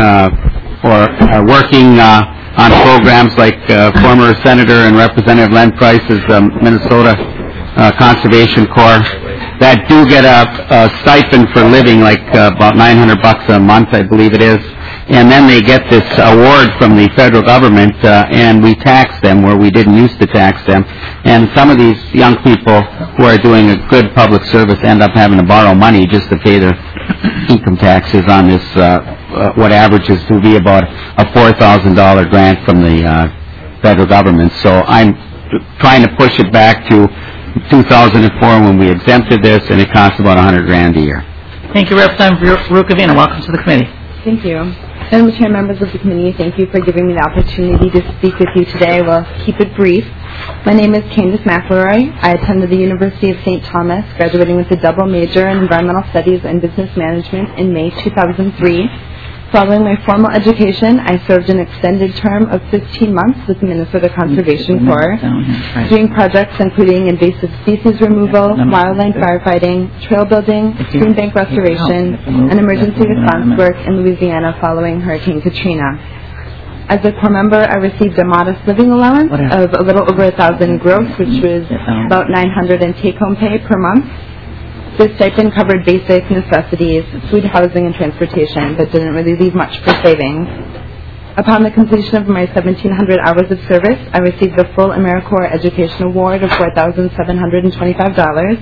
uh, or are working uh, on programs like uh, former Senator and Representative Len Price's um, Minnesota uh, Conservation Corps that do get a, a stipend for living, like uh, about nine hundred bucks a month, I believe it is. And then they get this award from the federal government, uh, and we tax them where we didn't used to tax them. And some of these young people who are doing a good public service end up having to borrow money just to pay their income taxes on this, uh, uh, what averages to be about a four thousand dollars grant from the uh, federal government. So I'm trying to push it back to two thousand four when we exempted this, and it costs about one hundred grand a year. Thank you, Representative Rukavina. Welcome to the committee. Thank you. Madam Chair, members of the committee, thank you for giving me the opportunity to speak with you today. We'll keep it brief. My name is Candace McElroy. I attended the University of Saint Thomas, graduating with a double major in Environmental Studies and Business Management in May two thousand three. Following my formal education, I served an extended term of fifteen months with the Minnesota Conservation Corps, doing projects including invasive species removal, wildland firefighting, trail building, stream bank restoration, and emergency response work in Louisiana following Hurricane Katrina. As a Corps member, I received a modest living allowance of a little over a thousand gross, which was about nine hundred in take-home pay per month. This stipend covered basic necessities, food, housing, and transportation, but didn't really leave much for savings. Upon the completion of my seventeen hundred hours of service, I received the full AmeriCorps Education Award of four thousand seven hundred twenty-five dollars.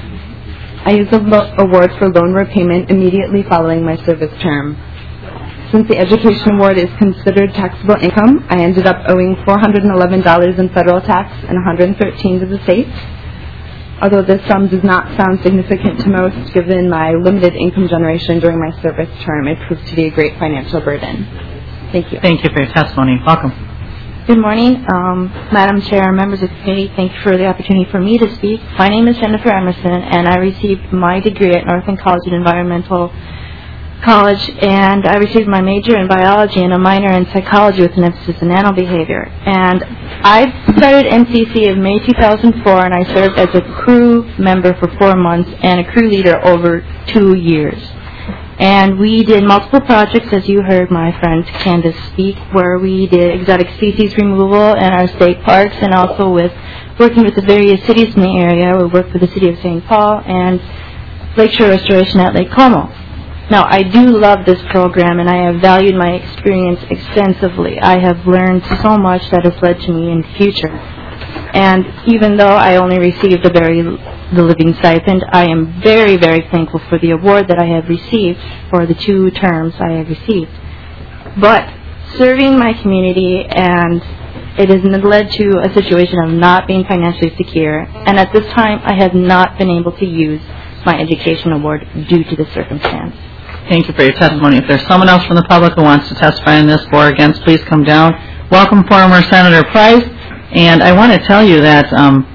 I used the lo- award for loan repayment immediately following my service term. Since the Education Award is considered taxable income, I ended up owing four hundred eleven dollars in federal tax and one hundred thirteen dollars to the state. Although this sum does not sound significant to most, given my limited income generation during my service term, it proved to be a great financial burden. Thank you. Thank you for your testimony. Welcome. Good morning, um, Madam Chair, members of the committee. Thank you for the opportunity for me to speak. My name is Jennifer Emerson, and I received my degree at Northland College in Environmental College, and I received my major in biology and a minor in psychology with an emphasis in nanobehavior. And I started N C C in May two thousand four, and I served as a crew member for four months and a crew leader over two years. And we did multiple projects, as you heard my friend Candace speak, where we did exotic species removal in our state parks, and also with working with the various cities in the area. We worked with the city of Saint Paul and lakeshore restoration at Lake Como. Now, I do love this program, and I have valued my experience extensively. I have learned so much that has led to me in the future. And even though I only received a very the living stipend, I am very, very thankful for the award that I have received for the two terms I have received. But serving my community, and it has led to a situation of not being financially secure, and at this time I have not been able to use my education award due to the circumstance. Thank you for your testimony. If there's someone else from the public who wants to testify in this for or against, please come down. Welcome, former Senator Price. And I want to tell you that um,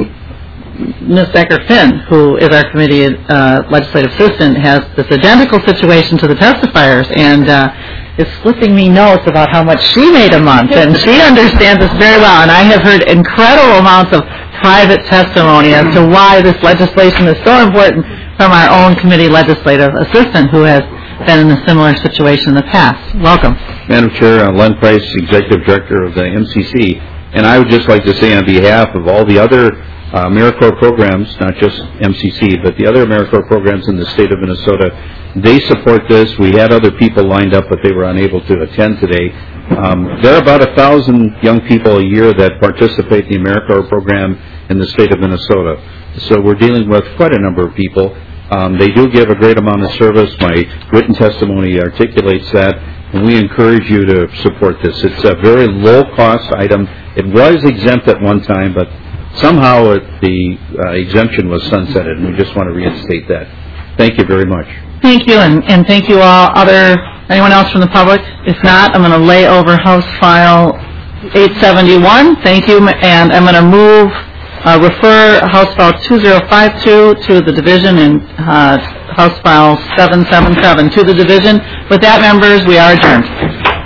Miz Becker-Finn, who is our committee uh, legislative assistant, has this identical situation to the testifiers, and uh, is slipping me notes about how much she made a month, and she understands this very well. And I have heard incredible amounts of private testimony as to why this legislation is so important from our own committee legislative assistant who has been in a similar situation in the past. Welcome. Madam Chair, uh, Len Price, Executive Director of the M C C, and I would just like to say on behalf of all the other uh, AmeriCorps programs, not just M C C, but the other AmeriCorps programs in the state of Minnesota, they support this. We had other people lined up, but they were unable to attend today. Um, there are about a thousand young people a year that participate in the AmeriCorps program in the state of Minnesota. So we're dealing with quite a number of people. Um, they do give a great amount of service. My written testimony articulates that, and we encourage you to support this. It's a very low-cost item. It was exempt at one time, but somehow it, the uh, exemption was sunsetted, and we just want to reinstate that. Thank you very much. Thank you, and, and thank you all. Other anyone else from the public? If not, I'm going to lay over House File eight seventy-one. Thank you, and I'm going to move, uh, refer House File two zero five two to the division and uh, House File seven seventy-seven to the division. With that, members, we are adjourned.